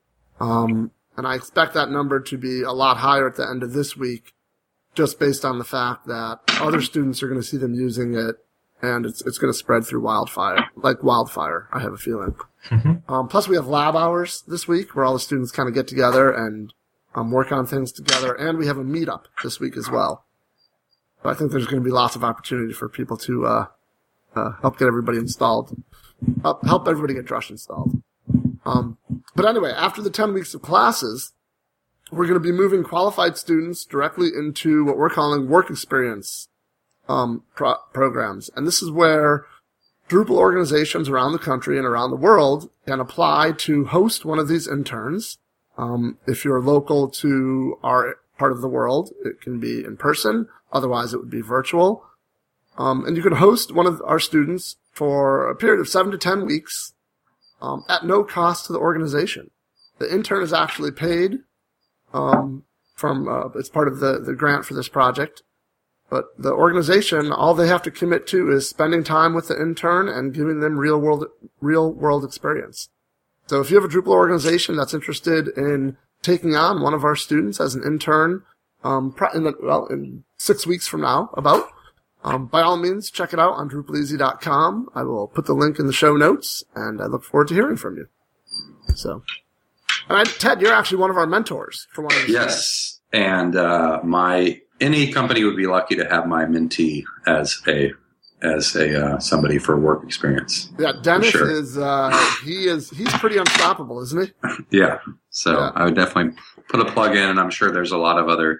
Um, and I expect that number to be a lot higher at the end of this week, just based on the fact that other students are going to see them using it, and it's it's going to spread through wildfire, like wildfire, I have a feeling. Mm-hmm. Um, plus we have lab hours this week where all the students kind of get together and um, work on things together, and we have a meetup this week as well. So I think there's going to be lots of opportunity for people to uh, uh, help get everybody installed, help, help everybody get Drush installed. Um, but anyway, after the ten weeks of classes, we're going to be moving qualified students directly into what we're calling work experience um, pro- programs. And this is where Drupal organizations around the country and around the world can apply to host one of these interns. Um, if you're local to our part of the world, it can be in person. Otherwise, it would be virtual. Um, and you can host one of our students for a period of seven to ten weeks um, at no cost to the organization. The intern is actually paid um, from, uh, it's part of the, the grant for this project. But the organization, all they have to commit to is spending time with the intern and giving them real world, real world experience. So if you have a Drupal organization that's interested in taking on one of our students as an intern, um, in the, well, in six weeks from now, about, um, by all means, check it out on Drupal Easy dot com. I will put the link in the show notes, and I look forward to hearing from you. So, and I, Ted, you're actually one of our mentors for one of the Yes, students. and uh, my any company would be lucky to have my mentee as a as a uh, somebody for work experience. Yeah, Dennis sure. is uh, he is he's pretty unstoppable, isn't he? Yeah, so yeah. I would definitely put a plug in, and I'm sure there's a lot of other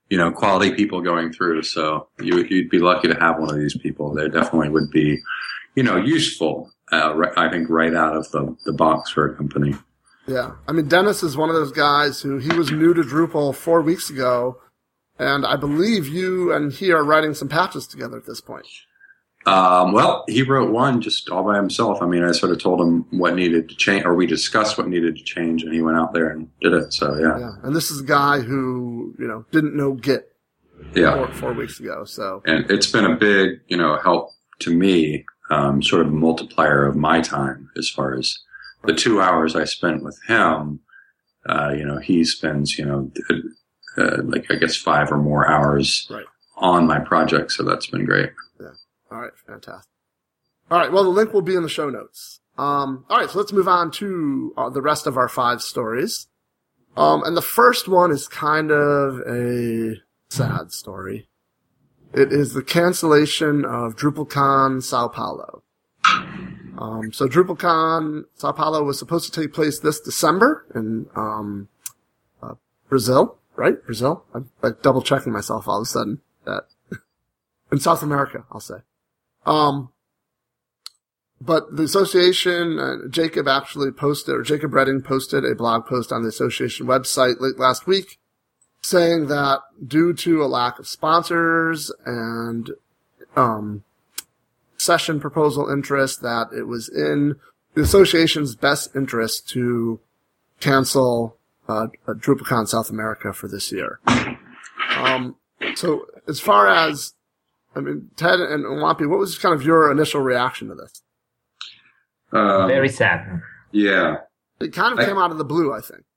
you know, quality people going through. So you, you'd be lucky to have one of these people. They definitely would be, you know, useful. Uh, I think right out of the, the box for a company. Yeah. I mean, Dennis is one of those guys who he was new to Drupal four weeks ago. And I believe you and he are writing some patches together at this point. Um, well, he wrote one just all by himself. I mean, I sort of told him what needed to change, or we discussed what needed to change, and he went out there and did it. So, yeah. Yeah. And this is a guy who, you know, didn't know Git yeah. four, four weeks ago. So, and it's been a big, you know, help to me, um, sort of a multiplier of my time as far as the two hours I spent with him. Uh, you know, he spends, you know, Uh, like I guess five or more hours right. on my project, so that's been great. Yeah. All right, fantastic. All right, well, the link will be in the show notes. Um, all right, so let's move on to uh, the rest of our five stories. Um, and the first one is kind of a sad story. It is the cancellation of DrupalCon Sao Paulo. Um, so DrupalCon Sao Paulo was supposed to take place this December in um, uh, Brazil. Right? Brazil? I'm like double checking myself all of a sudden. That in South America, I'll say. Um, but the association, uh, Jacob actually posted, or Jacob Redding posted a blog post on the association website late last week saying that due to a lack of sponsors and, um, session proposal interest, that it was in the association's best interest to cancel Uh, DrupalCon South America for this year. Um, so as far as, I mean, Ted and Wampy, what was kind of your initial reaction to this? Um, Very sad. Yeah. It kind of I, came out of the blue, I think.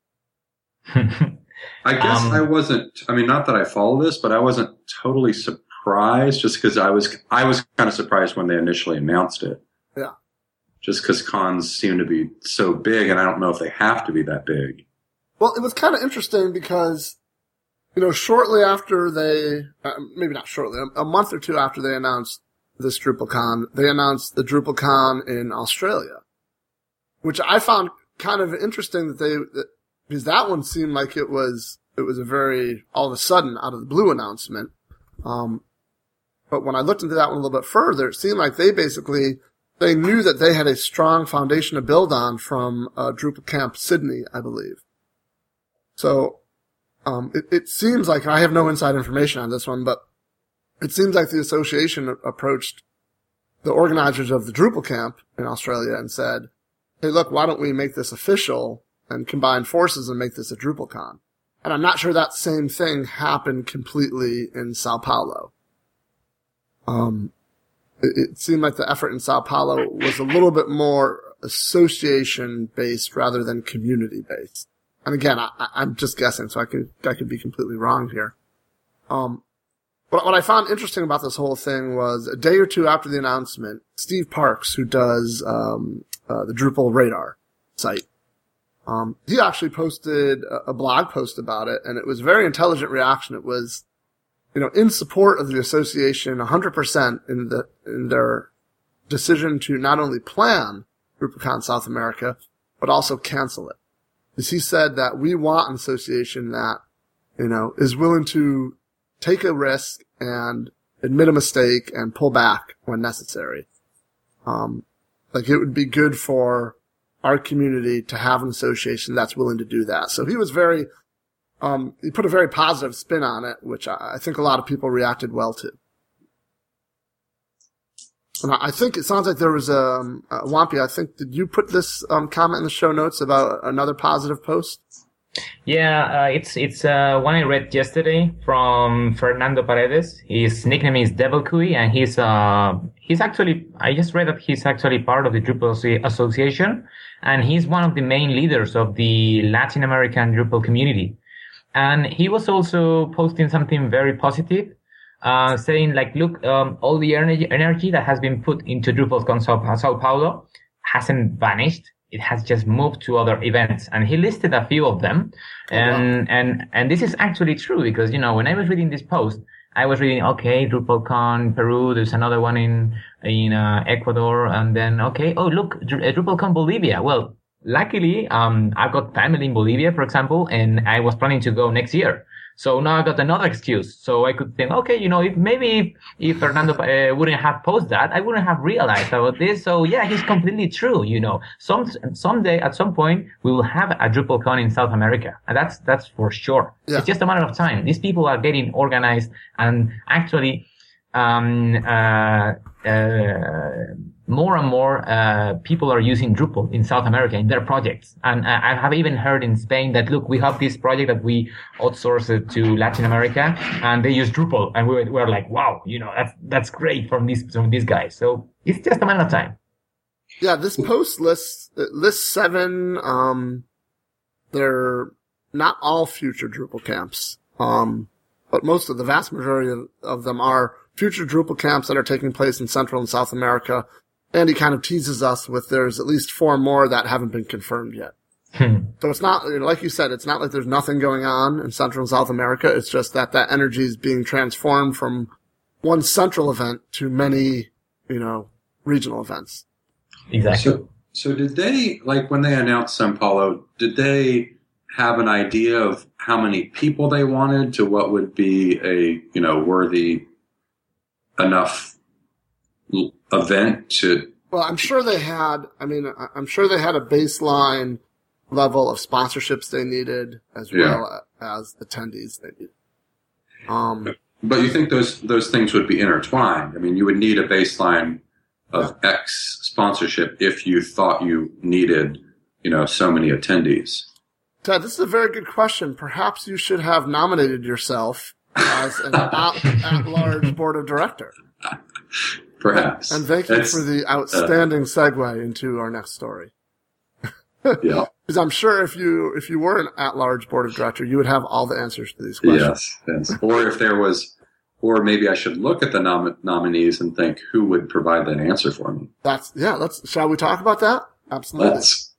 I guess um, I wasn't, I mean, not that I follow this, but I wasn't totally surprised just because I was, I was kind of surprised when they initially announced it. Yeah. Just because cons seem to be so big, and I don't know if they have to be that big. Well, it was kind of interesting because, you know, shortly after they, uh, maybe not shortly, a, a month or two after they announced this DrupalCon, they announced the DrupalCon in Australia, which I found kind of interesting that they, that, because that one seemed like it was, it was a very, all of a sudden, out of the blue announcement. Um, but when I looked into that one a little bit further, it seemed like they basically, they knew that they had a strong foundation to build on from uh, Drupal Camp Sydney, I believe. So, um, it, it seems like, I have no inside information on this one, but it seems like the association approached the organizers of the Drupal camp in Australia and said, hey, look, why don't we make this official and combine forces and make this a DrupalCon? And I'm not sure that same thing happened completely in Sao Paulo. Um, it, it seemed like the effort in Sao Paulo was a little bit more association-based rather than community-based. And again, I, I'm just guessing, so I could I could be completely wrong here. Um, but what I found interesting about this whole thing was a day or two after the announcement, Steve Parks, who does um, uh, the Drupal Radar site, um, he actually posted a, a blog post about it, and it was a very intelligent reaction. It was, you know, in support of the association, one hundred percent in the in their decision to not only plan DrupalCon South America, but also cancel it. Is he said that we want an association that, you know, is willing to take a risk and admit a mistake and pull back when necessary. Um, like it would be good for our community to have an association that's willing to do that. So he was very, um, he put a very positive spin on it, which I, I think a lot of people reacted well to. And I think it sounds like there was a, um, uh, Wampy, I think, did you put this um, comment in the show notes about another positive post? Yeah, uh, it's it's uh, one I read yesterday from Fernando Paredes. His nickname is Devil Cui, and he's uh he's actually, I just read that he's actually part of the Drupal Association, and he's one of the main leaders of the Latin American Drupal community. And he was also posting something very positive. Uh, saying like, look, um, all the energy, energy that has been put into DrupalCon Sao, Sao Paulo hasn't vanished. It has just moved to other events. And he listed a few of them. And, oh, wow. and, and this is actually true because, you know, when I was reading this post, I was reading, okay, DrupalCon Peru, there's another one in, in, uh, Ecuador. And then, okay, oh, look, DrupalCon Bolivia. Well, luckily, um, I've got family in Bolivia, for example, and I was planning to go next year. So now I got another excuse. So I could think, okay, you know, if maybe if, if Fernando uh, wouldn't have posted that, I wouldn't have realized about this. So yeah, he's completely true. You know, some someday at some point we will have a DrupalCon in South America, and that's that's for sure. Yeah. It's just a matter of time. These people are getting organized, and actually, um, uh, uh, more and more uh, people are using Drupal in South America in their projects. And I have even heard in Spain that, look, we have this project that we outsourced to Latin America, and they use Drupal. And we were, we were like, wow, you know, that's that's great from these from these guys. So it's just a matter of time. Yeah, this post lists lists seven. Um, they're not all future Drupal camps, um, but most of the vast majority of, of them are future Drupal camps that are taking place in Central and South America. And he kind of teases us with there's at least four more that haven't been confirmed yet. Hmm. So it's not, like you said, it's not like there's nothing going on in Central and South America. It's just that that energy is being transformed from one central event to many, you know, regional events. Exactly. So, so did they, like when they announced Sao Paulo, did they have an idea of how many people they wanted to what would be a, you know, worthy enough event to? Well, I'm sure they had, I mean, I'm sure they had a baseline level of sponsorships they needed as yeah. well as attendees they needed. Um, but you think those, those things would be intertwined? I mean, you would need a baseline of yeah. X sponsorship if you thought you needed, you know, so many attendees. Ted, this is a very good question. Perhaps you should have nominated yourself as an at, at-large board of director. Perhaps. And thank you That's, for the outstanding uh, segue into our next story. Yeah. Because I'm sure if you if you were an at-large board of director, you would have all the answers to these questions. Yes, yes. Or if there was, or maybe I should look at the nom- nominees and think who would provide that answer for me. That's yeah. Let's. Shall we talk about that? Absolutely. Let's.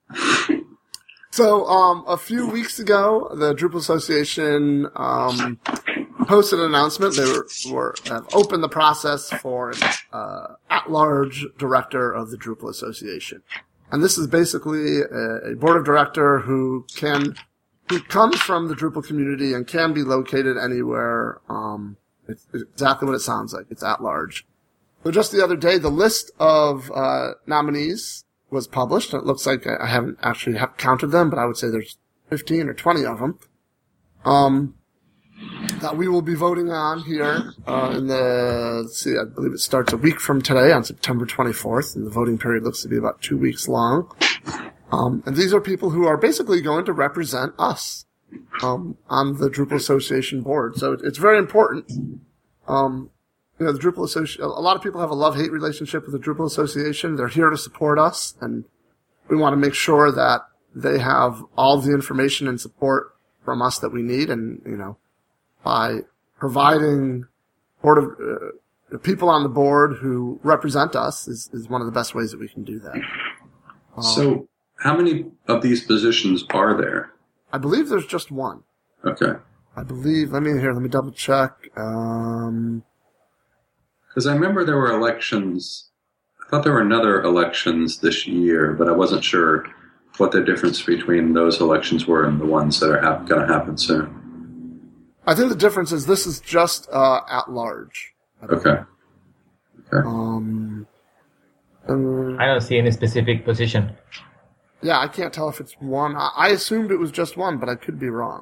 So, um, a few weeks ago, the Drupal Association um, posted an announcement. They were, were have opened the process for an uh, at-large director of the Drupal Association, and this is basically a, a board of director who can who comes from the Drupal community and can be located anywhere. Um, it's, it's exactly what it sounds like. It's at-large. So, just the other day, the list of uh, nominees was published. It looks like I haven't actually have counted them, but I would say there's fifteen or twenty of them. Um, that we will be voting on here, uh, in the, let's see, I believe it starts a week from today on September twenty-fourth, and the voting period looks to be about two weeks long. Um, and these are people who are basically going to represent us, um, on the Drupal Association board. So it's very important. Um, You know, the Drupal Association, a lot of people have a love-hate relationship with the Drupal Association. They're here to support us, and we want to make sure that they have all the information and support from us that we need. And, you know, by providing board of, uh, people on the board who represent us is, is one of the best ways that we can do that. Um, so how many of these positions are there? I believe there's just one. Okay. I believe, let me, here, let me double check. Um... Because I remember there were elections, I thought there were another elections this year, but I wasn't sure what the difference between those elections were and the ones that are ha- going to happen soon. I think the difference is this is just uh, at large. Okay. Okay. Um, uh, I don't see any specific position. Yeah, I can't tell if it's one. I, I assumed it was just one, but I could be wrong.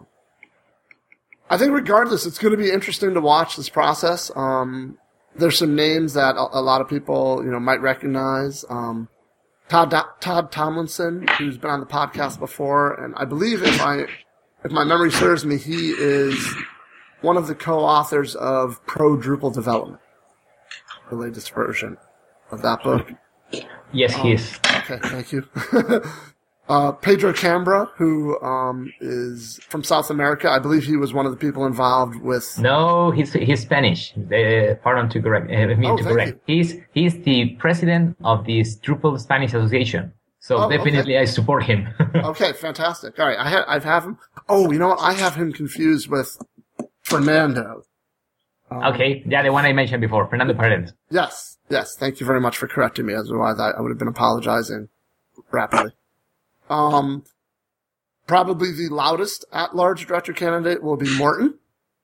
I think regardless, it's going to be interesting to watch this process. Um, There's some names that a lot of people, you know, might recognize. Um, Todd Todd Tomlinson, who's been on the podcast before, and I believe if I if my memory serves me, he is one of the co-authors of Pro Drupal Development, the latest version of that book. Yes, um, he is. Okay, thank you. Uh, Pedro Cambra, who, um, is from South America. I believe he was one of the people involved with... No, he's, he's Spanish. Uh, pardon to correct, uh, me oh, to correct. You. He's, he's the president of the Drupal Spanish Association. So oh, definitely okay. I support him. Okay, fantastic. All right. I have, I have him. Oh, you know what? I have him confused with Fernando. Um, okay. Yeah, the one I mentioned before, Fernando Paredes. Yes. Yes. Thank you very much for correcting me. Otherwise, I, I would have been apologizing rapidly. Um, probably the loudest at-large director candidate will be Morten.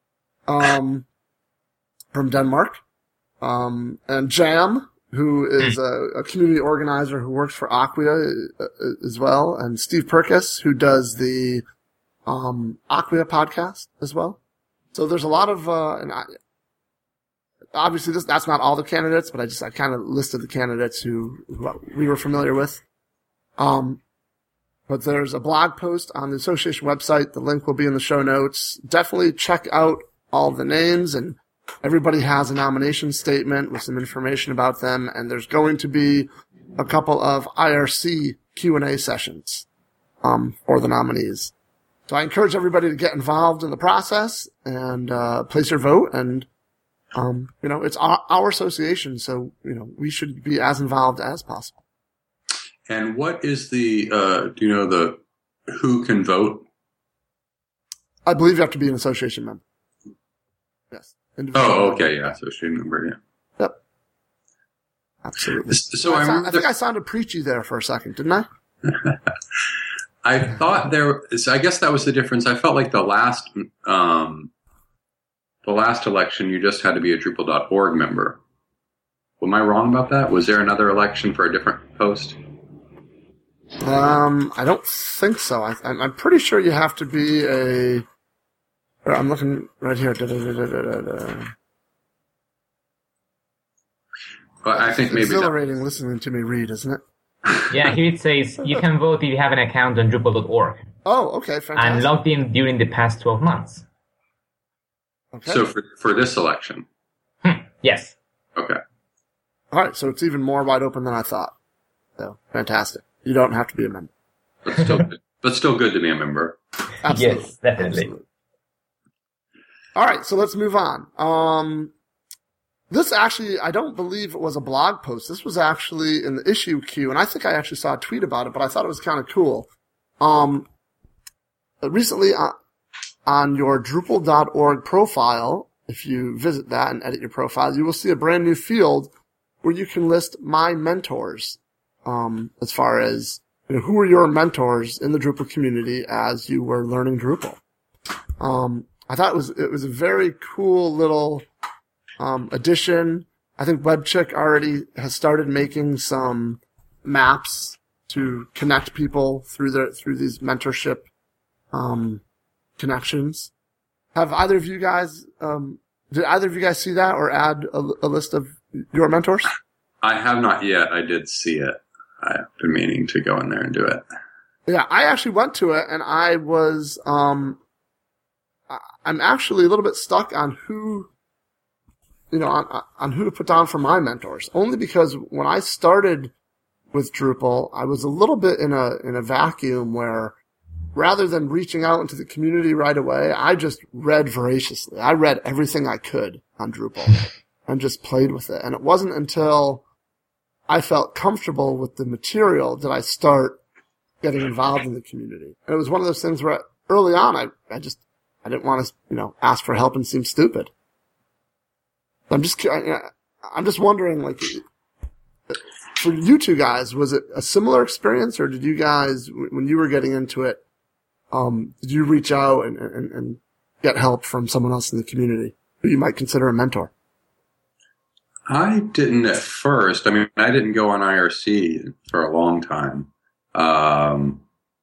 um, from Denmark, um, and Jam, who is a, a community organizer who works for Acquia uh, as well, and Steve Perkis, who does the um, Acquia podcast as well. So there's a lot of, uh, and I, obviously this, that's not all the candidates, but I just I kind of listed the candidates who, who we were familiar with. Um, but there's a blog post on the association website. The link will be in the show notes. Definitely check out all the names, and everybody has a nomination statement with some information about them, and there's going to be a couple of I R C Q and A sessions um, for the nominees. So I encourage everybody to get involved in the process and uh, place your vote. And, um, you know, it's our, our association, so, you know, we should be as involved as possible. And what is the, uh, do you know the, who can vote? I believe you have to be an association member. Yes. Oh, okay, yeah, association member, yeah. Yep. Absolutely. So I, I, sound, I think I sounded preachy there for a second, didn't I? I thought there, I guess that was the difference. I felt like the last, um, the last election, you just had to be a Drupal dot org member. Am I wrong about that? Was there another election for a different post? Um, I don't think so. I, I'm, I'm pretty sure you have to be a. I'm looking right here. Da, da, da, da, da, da. But I think it's maybe exhilarating that... listening to me read, isn't it? Yeah, here it says you can vote if you have an account on Drupal dot org. Oh, okay, fantastic. And logged in during the past twelve months. Okay. So for for this election. Hmm. Yes. Okay. All right, so it's even more wide open than I thought. So fantastic. You don't have to be a member. But still, good. But still good to be a member. Absolutely. Yes, definitely. Absolutely. All right, so let's move on. Um, this actually, I don't believe it was a blog post. This was actually in the issue queue, and I think I actually saw a tweet about it, but I thought it was kind of cool. Um, recently on, on your Drupal dot org profile, if you visit that and edit your profile, you will see a brand new field where you can list my mentors, um, as far as, you know, who were your mentors in the Drupal community as you were learning Drupal. Um, I thought it was, it was a very cool little, um, addition. I think Webchick already has started making some maps to connect people through their, through these mentorship, um, connections. Have either of you guys, um, did either of you guys see that or add a, a list of your mentors? I have not yet. I did see it. I've been meaning to go in there and do it. Yeah, I actually went to it, and I was, um, I'm actually a little bit stuck on who, you know, on, on who to put down for my mentors. Only because when I started with Drupal, I was a little bit in a in a vacuum where, rather than reaching out into the community right away, I just read voraciously. I read everything I could on Drupal and just played with it. And it wasn't until I felt comfortable with the material did I start getting involved in the community. And it was one of those things where early on, I, I just, I didn't want to, you know, ask for help and seem stupid. I'm just, I'm just wondering, like, for you two guys, was it a similar experience, or did you guys, when you were getting into it, um, did you reach out and, and, and get help from someone else in the community who you might consider a mentor? I didn't at first. I mean, I didn't go on I R C for a long time. Um,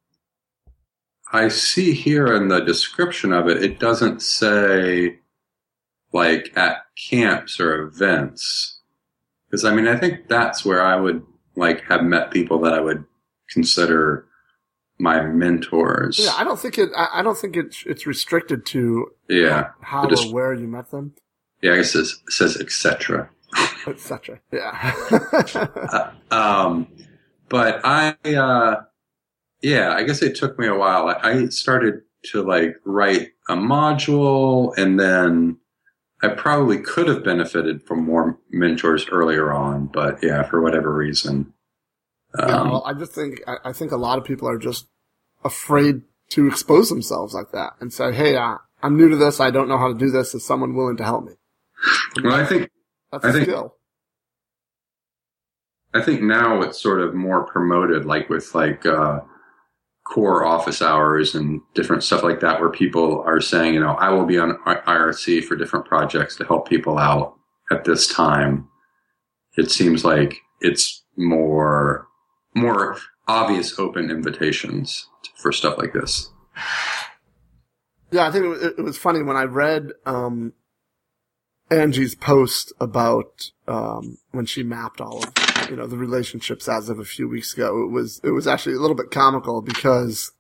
I see here in the description of it, it doesn't say like at camps or events. Because I mean, I think that's where I would like have met people that I would consider my mentors. Yeah, I don't think it. I don't think it's it's restricted to yeah how just, or where you met them. Yeah, I guess it says et cetera. et cetera. Yeah. uh, um, but I, uh, yeah, I guess it took me a while. I, I started to like write a module, and then I probably could have benefited from more mentors earlier on, but yeah, for whatever reason. Um, yeah, well, I just think I, I think a lot of people are just afraid to expose themselves like that and say, "Hey, uh, I'm new to this. I don't know how to do this. Is someone willing to help me?" Well, I think that's I a think, skill. I think now it's sort of more promoted, like with like uh, core office hours and different stuff like that, where people are saying, you know, I will be on I R C for different projects to help people out at this time. It seems like it's more more obvious open invitations for stuff like this. Yeah, I think it, it was funny when I read um, Angie's post about um, when she mapped all of you know the relationships as of a few weeks ago. It was it was actually a little bit comical because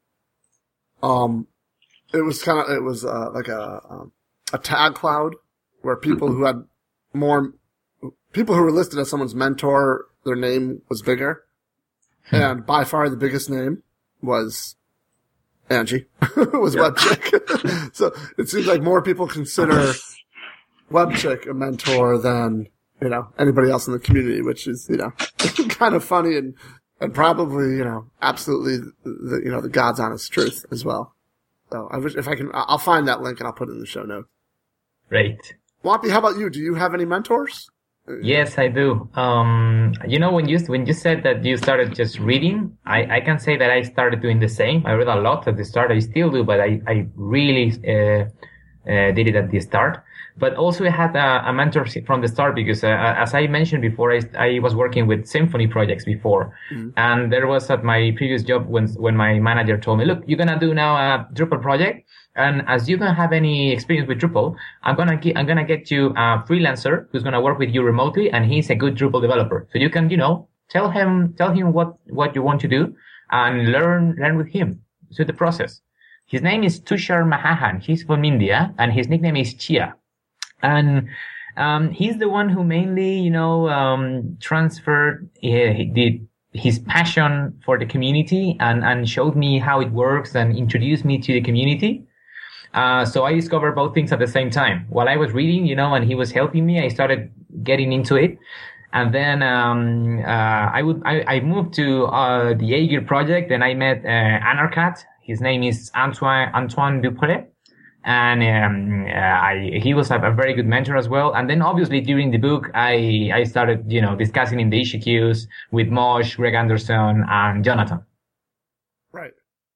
um, it was kind of it was uh, like a um, a tag cloud where people who had more people who were listed as someone's mentor, their name was bigger, and by far the biggest name was Angie. was yep. Webchick. So it seems like more people consider Webchick a mentor than, you know, anybody else in the community, which is, you know, kind of funny and, and probably, you know, absolutely the, you know, the God's honest truth as well. So I wish if I can, I'll find that link and I'll put it in the show notes. Great. Wampy, how about you? Do you have any mentors? Yes, I do. Um, you know, when you when you said that you started just reading, I, I can say that I started doing the same. I read a lot at the start. I still do, but I, I really uh, uh, did it at the start. But also I had a, a mentor from the start because, uh, as I mentioned before, I, I was working with symphony projects before. Mm-hmm. And there was at my previous job when when my manager told me, look, you're going to do now a Drupal project. And as you don't have any experience with Drupal, I'm gonna get, I'm gonna get you a freelancer who's gonna work with you remotely, and he's a good Drupal developer. So you can, you know, tell him, tell him what, what you want to do, and learn, learn with him through the process. His name is Tushar Mahahan. He's from India, and his nickname is Chia. And um, he's the one who mainly, you know, um, transferred uh, the his passion for the community and and showed me how it works and introduced me to the community. Uh, so I discovered both things at the same time. While I was reading, you know, and he was helping me, I started getting into it. And then, um, uh, I would, I, I moved to, uh, the Aegir project and I met, uh, Anarcat. His name is Antoine, Antoine Dupré. And, um, uh, I, he was a, a very good mentor as well. And then obviously during the book, I, I started, you know, discussing in the issue queues with Mosh, Greg Anderson, and Jonathan. Right.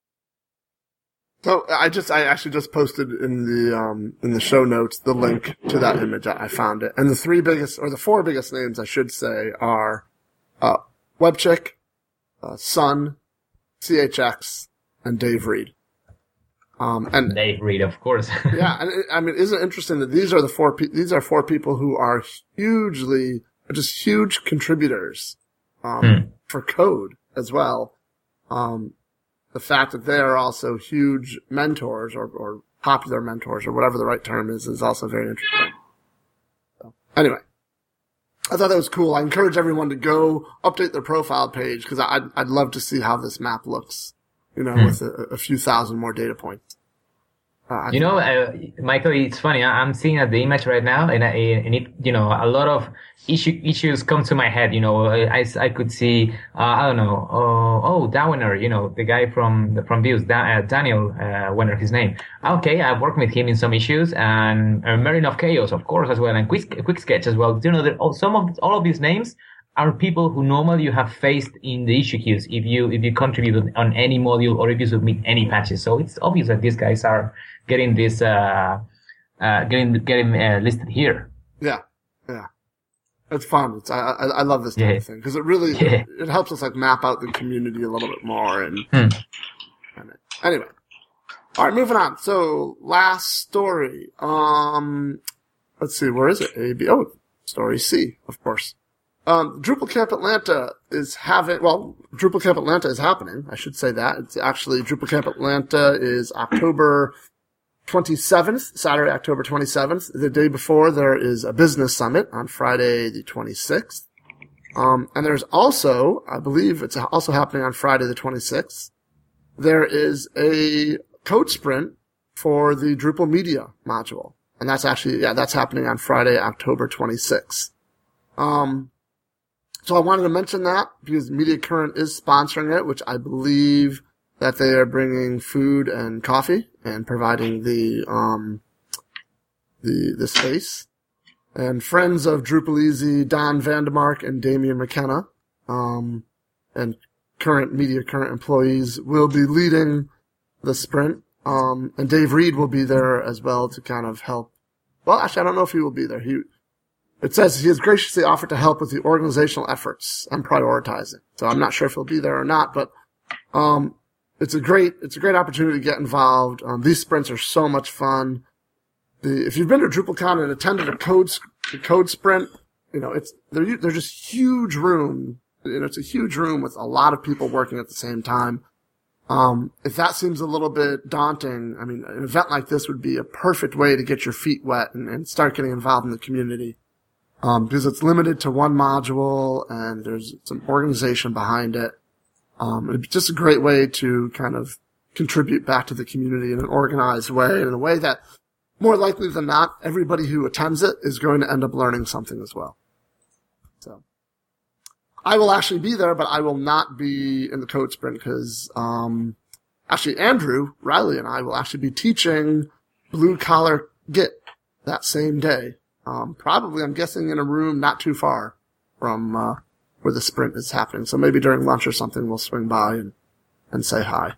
So I just, I actually just posted in the, um, in the show notes the link to that image. I found it. And the three biggest, or the four biggest names I should say are, uh, Webchick, uh, Sun, C H X, and Dave Reed. Um, and Dave Reed, of course. yeah. And it, I mean, isn't it interesting that these are the four, pe- these are four people who are hugely, just huge contributors, um, hmm. for code as well. Um, The fact that they are also huge mentors or, or popular mentors or whatever the right term is is also very interesting. So, anyway, I thought that was cool. I encourage everyone to go update their profile page because I'd, I'd love to see how this map looks, you know, mm. with a, a few thousand more data points. Uh, you know, uh, Michael, it's funny. I'm seeing at the image right now, and, I, and it, you know, a lot of issue, issues come to my head. You know, I, I could see, uh, I don't know, oh, oh, Dawener, you know, the guy from from Views, da, uh, Daniel uh, Wenner, his name. Okay, I've worked with him in some issues, and uh, Marine of Chaos, of course, as well, and Quick, Quick Sketch as well. You know, that all, some of all of these names are people who normally you have faced in the issue queues if you if you contribute on any module or if you submit any patches. So it's obvious that these guys are getting this uh uh getting getting uh, listed here. Yeah, yeah, it's fun. It's I I, I love this type yeah. of thing because it really yeah. it, it helps us like map out the community a little bit more and, hmm. and anyway. All right, moving on. So last story. Um, let's see, where is it? A B oh, story C, of course. Um, Drupal Camp Atlanta is having, well, Drupal Camp Atlanta is happening. I should say that. It's actually, Drupal Camp Atlanta is October twenty-seventh, Saturday, October twenty-seventh. The day before, there is a business summit on Friday the twenty-sixth. Um, and there's also, I believe it's also happening on Friday the twenty-sixth. There is a code sprint for the Drupal Media module. And that's actually, yeah, that's happening on Friday, October twenty-sixth. Um, So I wanted to mention that because Media Current is sponsoring it, which I believe that they are bringing food and coffee and providing the um the the space. And friends of Drupal Easy, Don Vandemark and Damian McKenna, um, and current Media Current employees, will be leading the sprint. Um, and Dave Reed will be there as well to kind of help. Well, actually, I don't know if he will be there. He, it says he has graciously offered to help with the organizational efforts and prioritizing. So I'm not sure if he'll be there or not, but, um, it's a great, it's a great opportunity to get involved. Um, these sprints are so much fun. The, if you've been to DrupalCon and attended a code, a code sprint, you know, it's, they're, they're just huge room. You know, it's a huge room with a lot of people working at the same time. Um, if that seems a little bit daunting, I mean, an event like this would be a perfect way to get your feet wet and, and start getting involved in the community. Um, because it's limited to one module and there's some organization behind it. Um, it's just a great way to kind of contribute back to the community in an organized way, in a way that more likely than not, everybody who attends it is going to end up learning something as well. So. I will actually be there, but I will not be in the code sprint because, um, actually Andrew, Riley, and I will actually be teaching blue collar Git that same day. Um, probably, I'm guessing in a room not too far from, uh, where the sprint is happening. So maybe during lunch or something we'll swing by and, and say hi.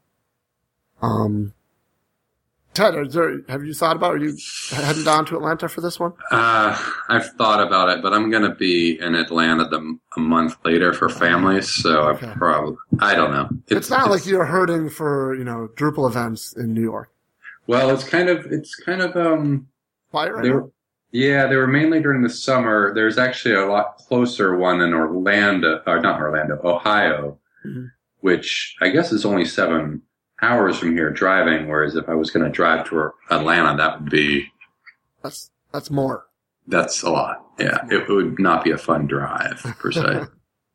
Um, Ted, is there, have you thought about, are you heading down to Atlanta for this one? Uh, I've thought about it, but I'm going to be in Atlanta the, a month later for families, so okay. I probably, I don't know. It's, it's not it's, like you're hurting for, you know, Drupal events in New York. Well, it's kind of, it's kind of, um, quiet right they now? were, yeah, they were mainly during the summer. There's actually a lot closer one in Orlando, or not Orlando, Ohio, mm-hmm. which I guess is only seven hours from here driving, whereas if I was going to drive to Atlanta, that would be... That's that's more. That's a lot, yeah. It would not be a fun drive, per se.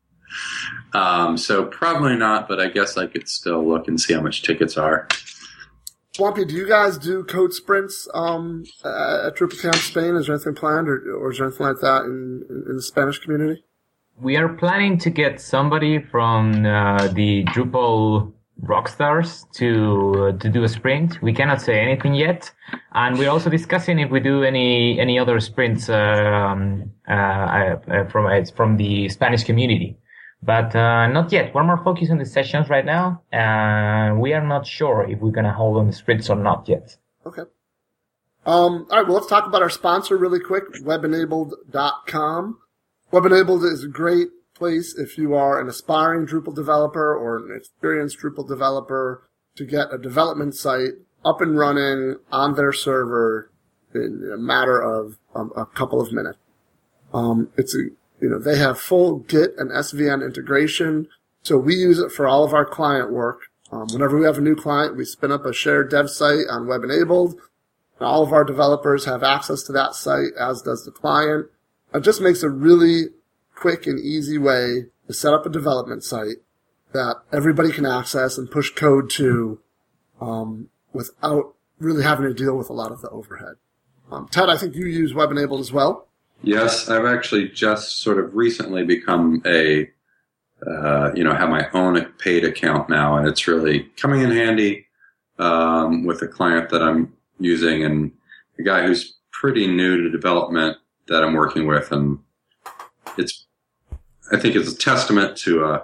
um, so probably not, but I guess I could still look and see how much tickets are. Swampy, do you guys do code sprints um, at DrupalCon Spain? Is there anything planned, or, or is there anything like that in, in the Spanish community? We are planning to get somebody from uh, the Drupal Rockstars to uh, to do a sprint. We cannot say anything yet, and we're also discussing if we do any any other sprints uh, um, uh, uh, from uh, from the Spanish community, but uh, not yet. We're more focused on the sessions right now, and we are not sure if we're gonna hold on the sprints or not yet. Okay. Um. All right. Well, let's talk about our sponsor really quick. web enabled dot com. web enabled is a great place if you are an aspiring Drupal developer or an experienced Drupal developer to get a development site up and running on their server in a matter of um, a couple of minutes. Um, it's a, you know, they have full Git and S V N integration, so we use it for all of our client work. Um, whenever we have a new client, we spin up a shared dev site on web enabled, and all of our developers have access to that site, as does the client. It just makes a really quick and easy way to set up a development site that everybody can access and push code to um, without really having to deal with a lot of the overhead. Um, Ted, I think you use web enabled as well. Yes, I've actually just sort of recently become a, uh, you know, have my own paid account now, and it's really coming in handy um, with a client that I'm using and a guy who's pretty new to development that I'm working with, and it's, I think it's a testament to, uh,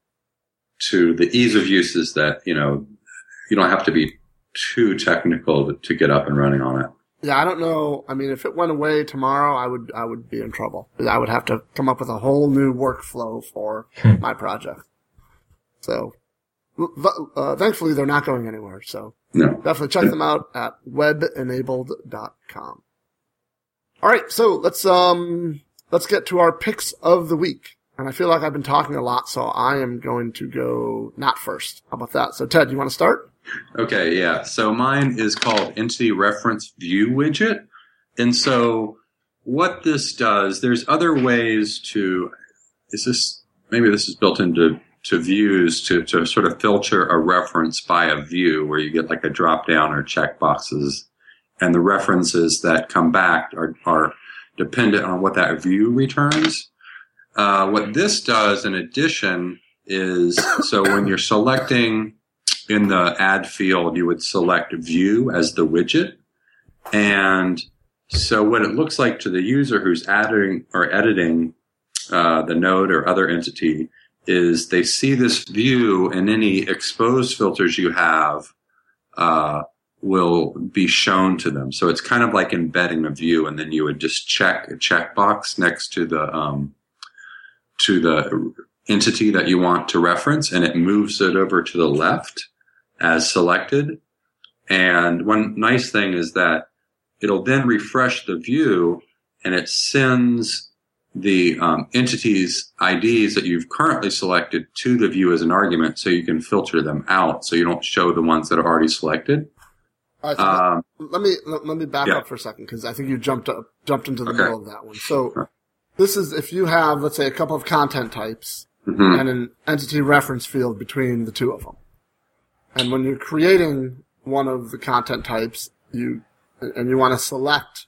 to the ease of use is that, you know, you don't have to be too technical to, to get up and running on it. Yeah, I don't know. I mean, if it went away tomorrow, I would, I would be in trouble. I would have to come up with a whole new workflow for my project. So, uh, thankfully they're not going anywhere. So no. Definitely check them out at web enabled dot com. All right. So let's, um, let's get to our picks of the week. And I feel like I've been talking a lot, so I am going to go not first. How about that? So, Ted, you want to start? Okay, yeah. So mine is called Entity Reference View Widget. And so what this does, there's other ways to, is this, maybe this is built into to views to, to sort of filter a reference by a view where you get like a drop down or check boxes. And the references that come back are, are dependent on what that view returns. Uh, what this does in addition is, so when you're selecting in the add field, you would select view as the widget. And so what it looks like to the user who's adding or editing uh, the node or other entity is they see this view, and any exposed filters you have uh, will be shown to them. So it's kind of like embedding a view, and then you would just check a checkbox next to the um, to the entity that you want to reference, and it moves it over to the left as selected. And one nice thing is that it'll then refresh the view, and it sends the um, entities I Ds that you've currently selected to the view as an argument, so you can filter them out, so you don't show the ones that are already selected. All right, so um, let me let, let me back yeah. up for a second, because I think you jumped up, jumped into the okay. middle of that one. So this is if you have, let's say, a couple of content types mm-hmm. and an entity reference field between the two of them, and when you're creating one of the content types, you and you want to select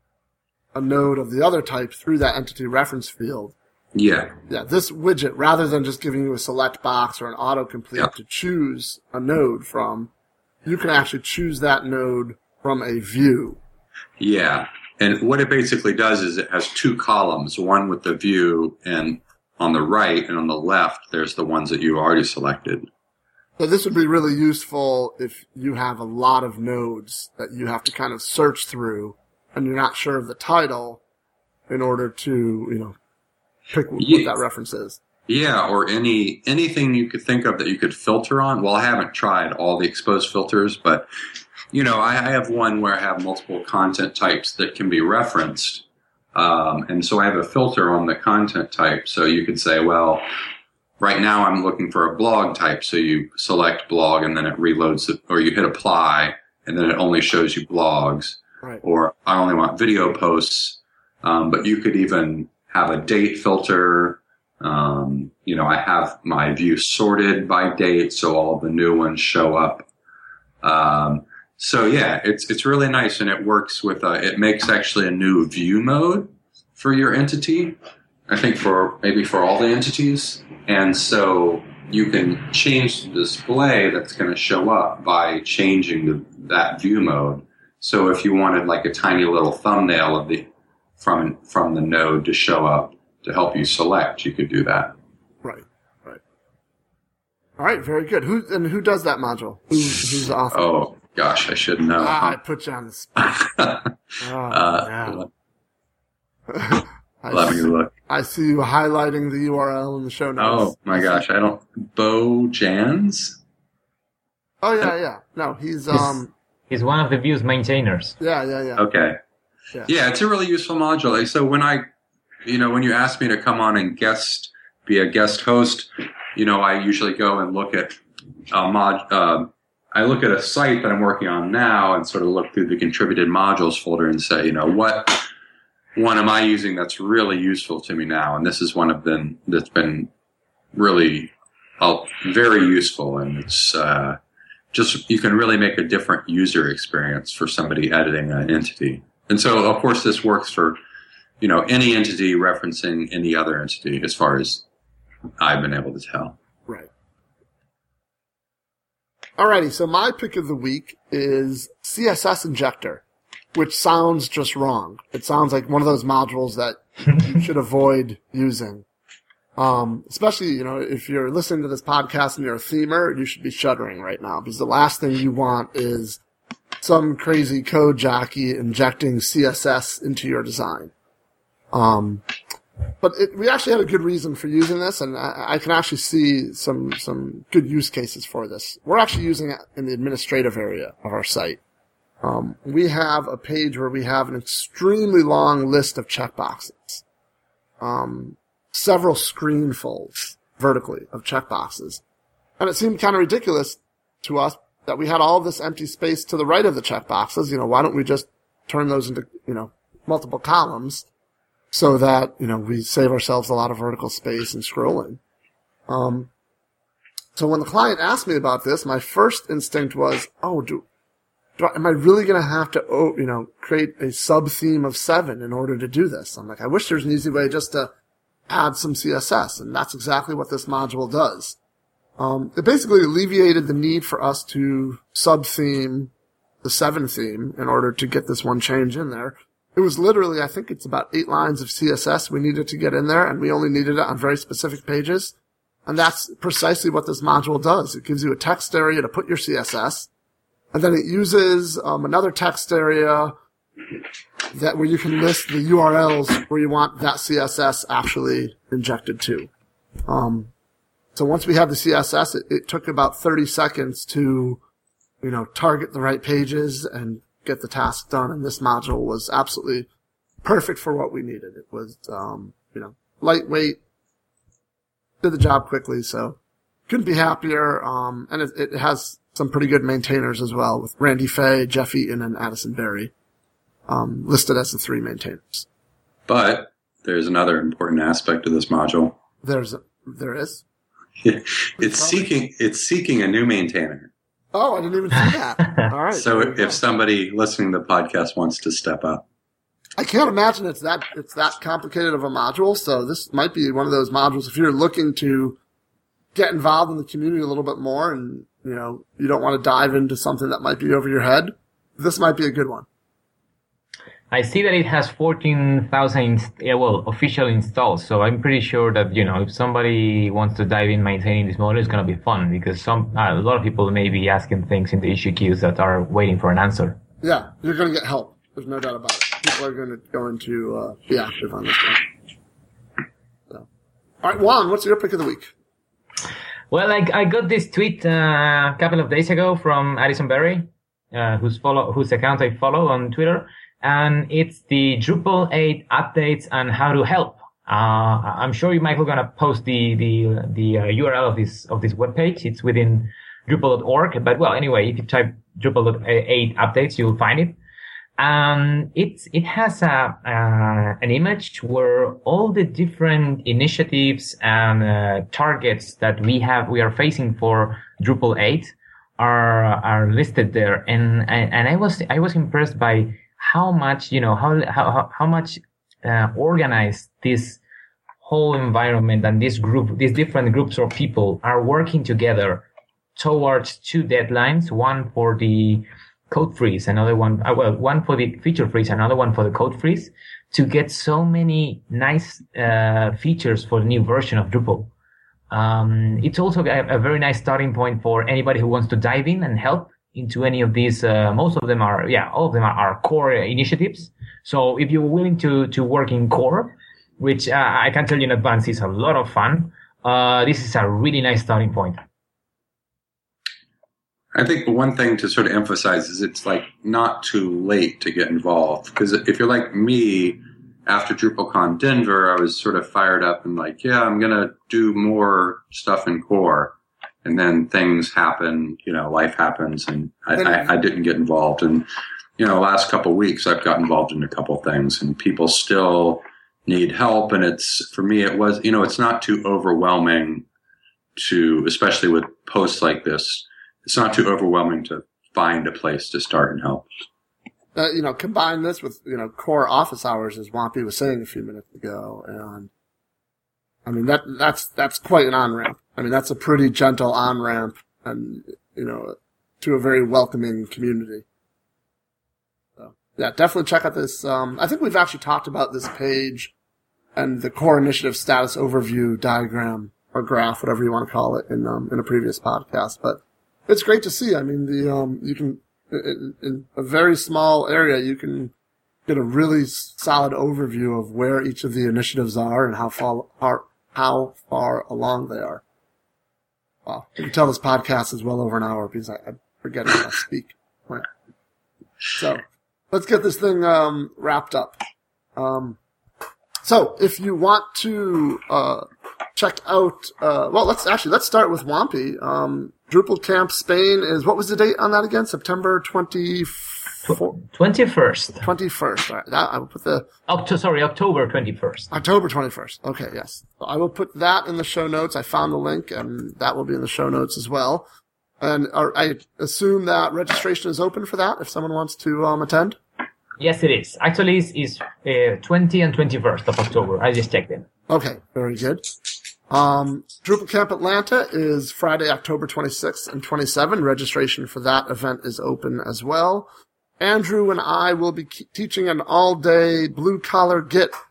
a node of the other type through that entity reference field. Yeah. Yeah, this widget, rather than just giving you a select box or an autocomplete yeah. to choose a node from, you can actually choose that node from a view. Yeah. And what it basically does is it has two columns, one with the view, and on the right and on the left, there's the ones that you already selected. So this would be really useful if you have a lot of nodes that you have to kind of search through, and you're not sure of the title in order to, you know, pick what yeah. that reference is. Yeah, or any anything you could think of that you could filter on. Well, I haven't tried all the exposed filters, but, you know, I, I have one where I have multiple content types that can be referenced. Um, and so I have a filter on the content type. So you could say, well, right now I'm looking for a blog type. So you select blog, and then it reloads it, or you hit apply, and then it only shows you blogs. Right. Or I only want video posts, um, but you could even have a date filter. Um, you know, I have my view sorted by date, so all the new ones show up. Um, so yeah, it's it's really nice, and it works with. A, it makes actually a new view mode for your entity. I think for maybe for all the entities, and so you can change the display that's going to show up by changing the, that view mode. So if you wanted like a tiny little thumbnail of the from from the node to show up to help you select, you could do that. Right, right. All right, very good. Who and who does that module? Who, who's the author? Oh gosh, I should know. Ah, I put you on the spot. oh, uh, yeah. Let me look. I see you highlighting the U R L in the show notes. Oh my gosh, I don't. Bo Jans? Oh yeah, yeah. No, he's um. He's one of the View's maintainers. Yeah, yeah, yeah. Okay. Yeah. yeah, it's a really useful module. Like, so when I, you know, when you ask me to come on and guest, be a guest host, you know, I usually go and look at a mod. Uh, I look at a site that I'm working on now and sort of look through the contributed modules folder and say, you know, what one am I using that's really useful to me now? And this is one of them that's been really uh, very useful, and it's. Uh, Just you can really make a different user experience for somebody editing an entity. And so, of course, this works for, you know, any entity referencing any other entity, as far as I've been able to tell. Right. Alrighty, so my pick of the week is C S S Injector, which sounds just wrong. It sounds like one of those modules that you should avoid using. Um, especially, you know, if you're listening to this podcast and you're a themer, you should be shuddering right now, because the last thing you want is some crazy code jockey injecting C S S into your design. Um, but it, we actually had a good reason for using this, and I, I can actually see some, some good use cases for this. We're actually using it in the administrative area of our site. Um, we have a page where we have an extremely long list of checkboxes. Um, several screenfuls vertically of checkboxes. And it seemed kind of ridiculous to us that we had all this empty space to the right of the checkboxes. You know, why don't we just turn those into, you know, multiple columns so that, you know, we save ourselves a lot of vertical space and scrolling. Um, so when the client asked me about this, my first instinct was, oh, do, do I, am I really going to have to, oh, you know, create a sub-theme of seven in order to do this? I'm like, I wish there's an easy way just to add some C S S, and that's exactly what this module does. Um, it basically alleviated the need for us to sub-theme the seven theme in order to get this one change in there. It was literally, I think it's about eight lines of C S S we needed to get in there, and we only needed it on very specific pages. And that's precisely what this module does. It gives you a text area to put your C S S, and then it uses um, another text area that where you can list the U R Ls where you want that C S S actually injected to. Um, so once we have the C S S, it, it took about thirty seconds to, you know, target the right pages and get the task done. And this module was absolutely perfect for what we needed. It was, um, you know, lightweight, did the job quickly, so couldn't be happier. Um, and it, it has some pretty good maintainers as well, with Randy Fay, Jeff Eaton, and Addison Berry um, listed as the three maintainers. But there's another important aspect of this module. There's a, there is. it's seeking it's seeking a new maintainer. Oh, I didn't even see that. All right. So if go. somebody listening to the podcast wants to step up. I can't imagine it's that it's that complicated of a module, so this might be one of those modules if you're looking to get involved in the community a little bit more and, you know, you don't want to dive into something that might be over your head, this might be a good one. I see that it has fourteen thousand, yeah, well, official installs, so I'm pretty sure that, you know, if somebody wants to dive in maintaining this module, it's going to be fun, because some uh, a lot of people may be asking things in the issue queues that are waiting for an answer. Yeah, you're going to get help. There's no doubt about it. People are going to going to uh, be active on this one. So. All right, Juan, what's your pick of the week? Well, I, I got this tweet uh, a couple of days ago from Addison Berry, uh, whose follow whose account I follow on Twitter. And it's the Drupal eight updates and how to help. Uh, I'm sure you, Michael, gonna post the the the uh, U R L of this of this webpage. It's within Drupal dot org. But well, anyway, if you type Drupal eight updates, you'll find it. Um, it it has a uh, an image where all the different initiatives and uh, targets that we have we are facing for Drupal eight are are listed there. And and I was I was impressed by how much, you know, how, how, how much, uh, organized this whole environment and this group, these different groups of people are working together towards two deadlines, one for the code freeze, another one, uh, well, one for the feature freeze, another one for the code freeze, to get so many nice, uh, features for the new version of Drupal. Um, it's also a, a very nice starting point for anybody who wants to dive in and help into any of these. Uh, most of them are, yeah, all of them are, are core initiatives. So if you're willing to, to work in core, which uh, I can tell you in advance is a lot of fun, uh, this is a really nice starting point. I think one thing to sort of emphasize is it's like not too late to get involved. Because if you're like me, after DrupalCon Denver, I was sort of fired up and like, yeah, I'm going to do more stuff in core. And then things happen, you know, life happens, and I, I, I didn't get involved. And, you know, last couple of weeks, I've got involved in a couple of things, and people still need help. And it's, for me, it was, you know, it's not too overwhelming to, especially with posts like this, it's not too overwhelming to find a place to start and help. Uh, you know, combine this with, you know, core office hours, as Wampy was saying a few minutes ago. And I mean, that, that's, that's quite an on-ramp. I mean, that's a pretty gentle on-ramp and, you know, to a very welcoming community. So, yeah, definitely check out this. Um, I think we've actually talked about this page and the core initiative status overview diagram or graph, whatever you want to call it, in, um, in a previous podcast. But it's great to see. I mean, the, um, you can, in, in a very small area, you can get a really solid overview of where each of the initiatives are and how far, how, how far along they are. Wow. You can tell this podcast is well over an hour because I, I'm forgetting how to speak. Right. So, let's get this thing um, wrapped up. Um, so, if you want to uh, check out, uh, well, let's actually, let's start with Wampy. Um, Drupal Camp Spain is, what was the date on that again? September twenty-fourth? twenty-first. twenty-first. All right. That, I will put the... Octo- sorry, October twenty-first. October twenty-first. Okay, yes. I will put that in the show notes. I found the link, and that will be in the show notes as well. And uh, I assume that registration is open for that, if someone wants to um, attend? Yes, it is. Actually, it's, it's uh, twentieth and twenty-first of October. I just checked it. Okay, very good. Um, Drupal Camp Atlanta is Friday, October twenty-sixth and twenty-seventh. Registration for that event is open as well. Andrew and I will be teaching an all-day blue-collar Git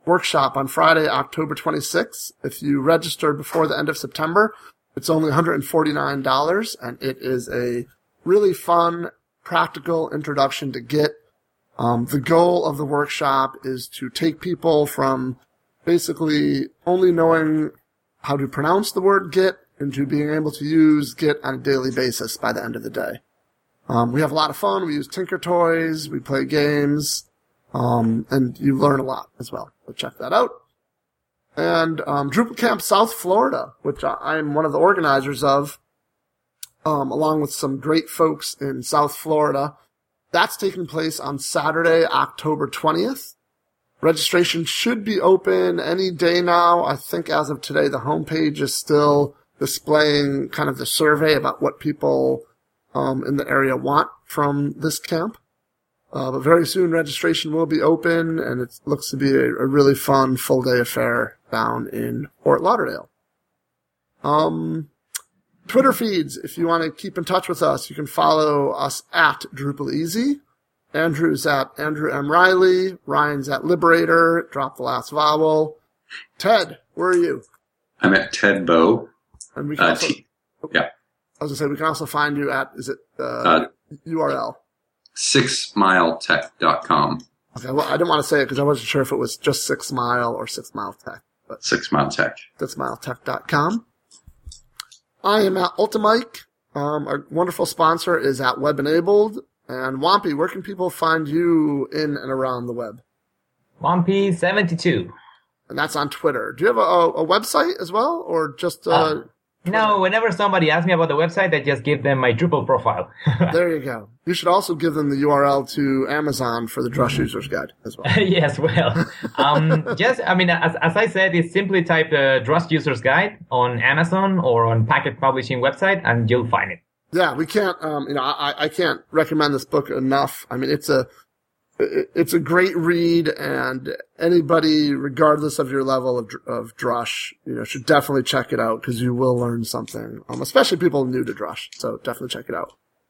workshop on Friday, October twenty-sixth. If you register before the end of September, it's only one hundred forty-nine dollars, and it is a really fun, practical introduction to Git. Um, the goal of the workshop is to take people from basically only knowing how to pronounce the word Git into being able to use Git on a daily basis by the end of the day. Um, we have a lot of fun. We use Tinker Toys. We play games. Um, and you learn a lot as well. So check that out. And um, Drupal Camp South Florida, which I am one of the organizers of, um, along with some great folks in South Florida. That's taking place on Saturday, October twentieth. Registration should be open any day now. I think as of today, the homepage is still displaying kind of the survey about what people um, in the area want from this camp. Uh, but very soon registration will be open, and it looks to be a, a really fun full-day affair down in Fort Lauderdale. Um, Twitter feeds, if you want to keep in touch with us, you can follow us at Drupal Easy. Andrew's at Andrew M. Riley. Ryan's at Liberator. Drop the last vowel. Ted, where are you? I'm at Ted Bow. And we can uh, also, T- yeah. I was going to say, we can also find you at, is it uh, uh, U R L? six mile tech dot com. Okay, well, I didn't want to say it because I wasn't sure if it was just Six Mile or Six Mile Tech. But Six Mile Tech. six mile tech dot com. I am at Ultimike. Um, our wonderful sponsor is at Web Enabled. And Wampy, where can people find you in and around the web? Wampy seventy-two. And that's on Twitter. Do you have a, a website as well, or just uh, uh No, whenever somebody asks me about the website, I just give them my Drupal profile. There you go. You should also give them the U R L to Amazon for the Drush User's Guide as well. Yes, well, um, just, I mean, as, as I said, it's simply type the Drush User's Guide on Amazon or on Packet Publishing website, and you'll find it. Yeah, we can't, um, you know, I, I can't recommend this book enough. I mean, it's a, it's a great read, and anybody, regardless of your level of, of Drush, you know, should definitely check it out because you will learn something, um, especially people new to Drush. So definitely check it out.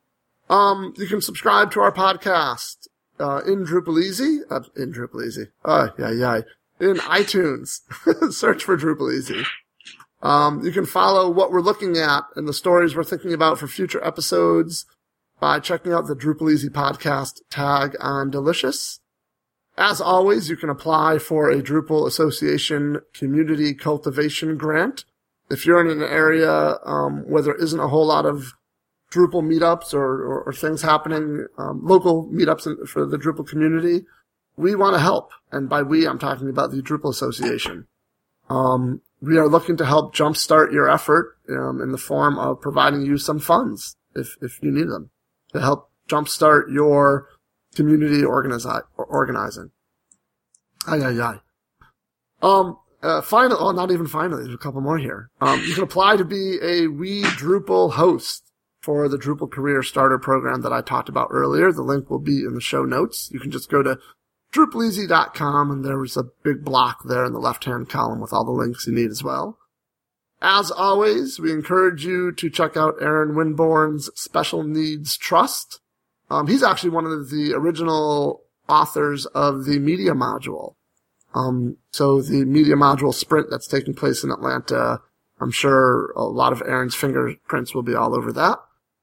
Um, you can subscribe to our podcast, uh, in Drupal Easy, uh, in Drupal Easy. Oh, yeah, yeah. In iTunes. Search for Drupal Easy. Um, you can follow what we're looking at and the stories we're thinking about for future episodes by checking out the Drupal Easy podcast tag on Delicious. As always, you can apply for a Drupal Association Community Cultivation Grant. If you're in an area um, where there isn't a whole lot of Drupal meetups or, or, or things happening, um, local meetups in, for the Drupal community, we want to help. And by we, I'm talking about the Drupal Association. Um, we are looking to help jumpstart your effort um, in the form of providing you some funds if if you need them to help jumpstart your community organizi- organizing. Ay, ay, ay. Um, uh, finally, oh, not even finally, there's a couple more here. Um, you can apply to be a We Drupal host for the Drupal Career Starter program that I talked about earlier. The link will be in the show notes. You can just go to Drupal Easy dot com, and there's a big block there in the left-hand column with all the links you need as well. As always, we encourage you to check out Aaron Winborn's Special Needs Trust. Um, he's actually one of the original authors of the Media Module. Um, so the Media Module sprint that's taking place in Atlanta, I'm sure a lot of Aaron's fingerprints will be all over that.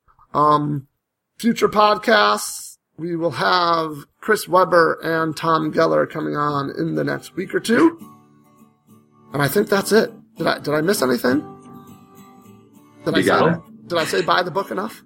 Um, future podcasts, we will have Chris Weber and Tom Geller coming on in the next week or two. And I think that's it. Did I, did I miss anything? Did You I got say, it. Did I say buy the book enough?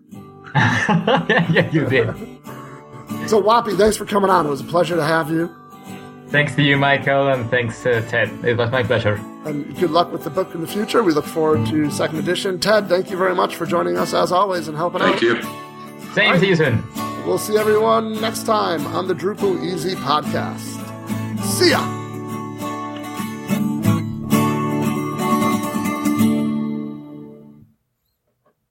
Yeah, you did. So, Wappy, thanks for coming on. It was a pleasure to have you. Thanks to you, Michael, and thanks, uh, Ted. It was my pleasure. And good luck with the book in the future. We look forward to second edition. Ted, thank you very much for joining us as always and helping Thank out. you. Same Right. season. We'll see everyone next time on the Drupal Easy podcast. See ya!